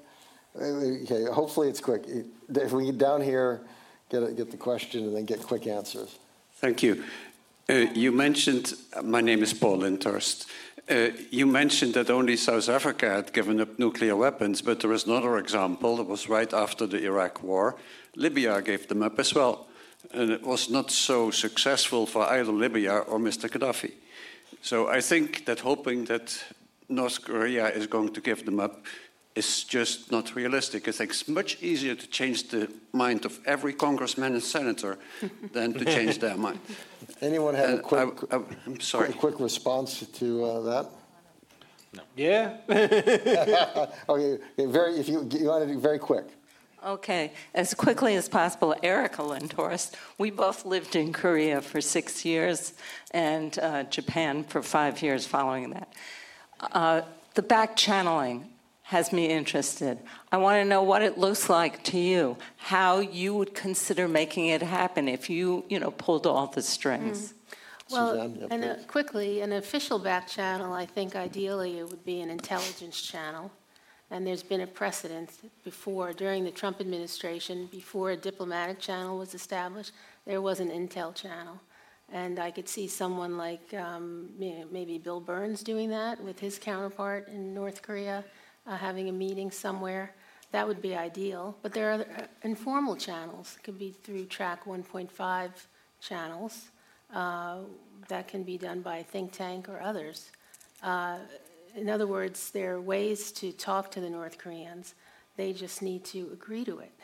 okay, hopefully it's quick. If we get down here, get, a, get the question and then get quick answers. Thank you. Uh, you mentioned, uh, my name is Paul Lindhurst. Uh, you mentioned that only South Africa had given up nuclear weapons, but there is another example that was right after the Iraq War. Libya gave them up as well. And it was not so successful for either Libya or Mister Gaddafi. So I think that hoping that North Korea is going to give them up is just not realistic. I think it's much easier to change the mind of every congressman and senator than to change their mind. Anyone have And a quick, I, I, I'm sorry. quick, quick response to uh, that? No. Yeah. Okay, okay, very. If you you want to do very quick. Okay, as quickly as possible, Erica Lindhorst. We both lived in Korea for six years and uh, Japan for five years following that. Uh, the back channeling has me interested. I want to know what it looks like to you, how you would consider making it happen if you, you know, pulled all the strings. Mm. Well, Suzanne, yeah, and uh, please. quickly, an official back channel, I think ideally it would be an intelligence channel. And there's been a precedent before, during the Trump administration, before a diplomatic channel was established, there was an intel channel. And I could see someone like um, maybe Bill Burns doing that with his counterpart in North Korea, uh, having a meeting somewhere. That would be ideal. But there are other uh, informal channels. It could be through Track one point five channels. Uh, that can be done by a think tank or others. Uh, in other words, there are ways to talk to the North Koreans. They just need to agree to it.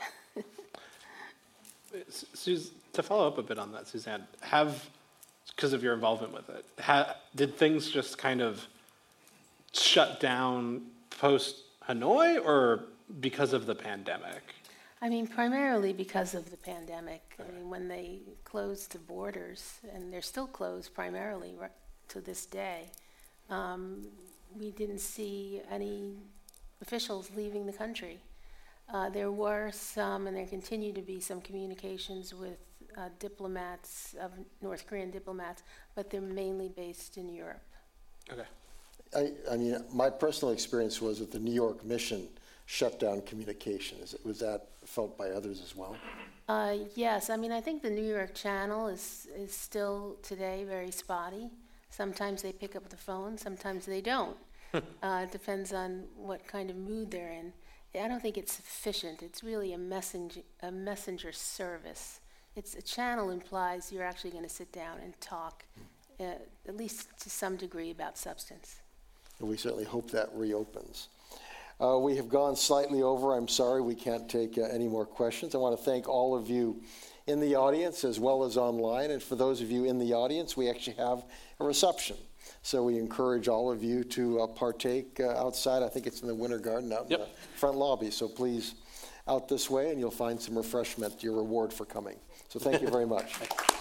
Sus- to follow up a bit on that, Suzanne, have, because of your involvement with it, ha, did things just kind of shut down post Hanoi, or because of the pandemic? I mean, primarily because of the pandemic. I mean, when they closed the borders, and they're still closed primarily right to this day, um, we didn't see any officials leaving the country. Uh, there were some, and there continue to be some communications with uh, diplomats, of North Korean diplomats, but they're mainly based in Europe. Okay. I, I mean, my personal experience was that the New York mission shut down communication. Is it, was that felt by others as well? Uh, yes, I mean, I think the New York channel is, is still today very spotty. Sometimes they pick up the phone, sometimes they don't. uh, it depends on what kind of mood they're in. I don't think it's sufficient. It's really a messenger, a messenger service. It's a channel implies you're actually going to sit down and talk, uh, at least to some degree, about substance. and we certainly hope that reopens. Uh, we have gone slightly over. I'm sorry we can't take uh, any more questions. I want to thank all of you in the audience as well as online. And for those of you in the audience, we actually have a reception. So we encourage all of you to uh, partake uh, outside. I think it's in the Winter Garden out Yep. in the front lobby. So please out this way and you'll find some refreshment, your reward for coming. So thank you very much.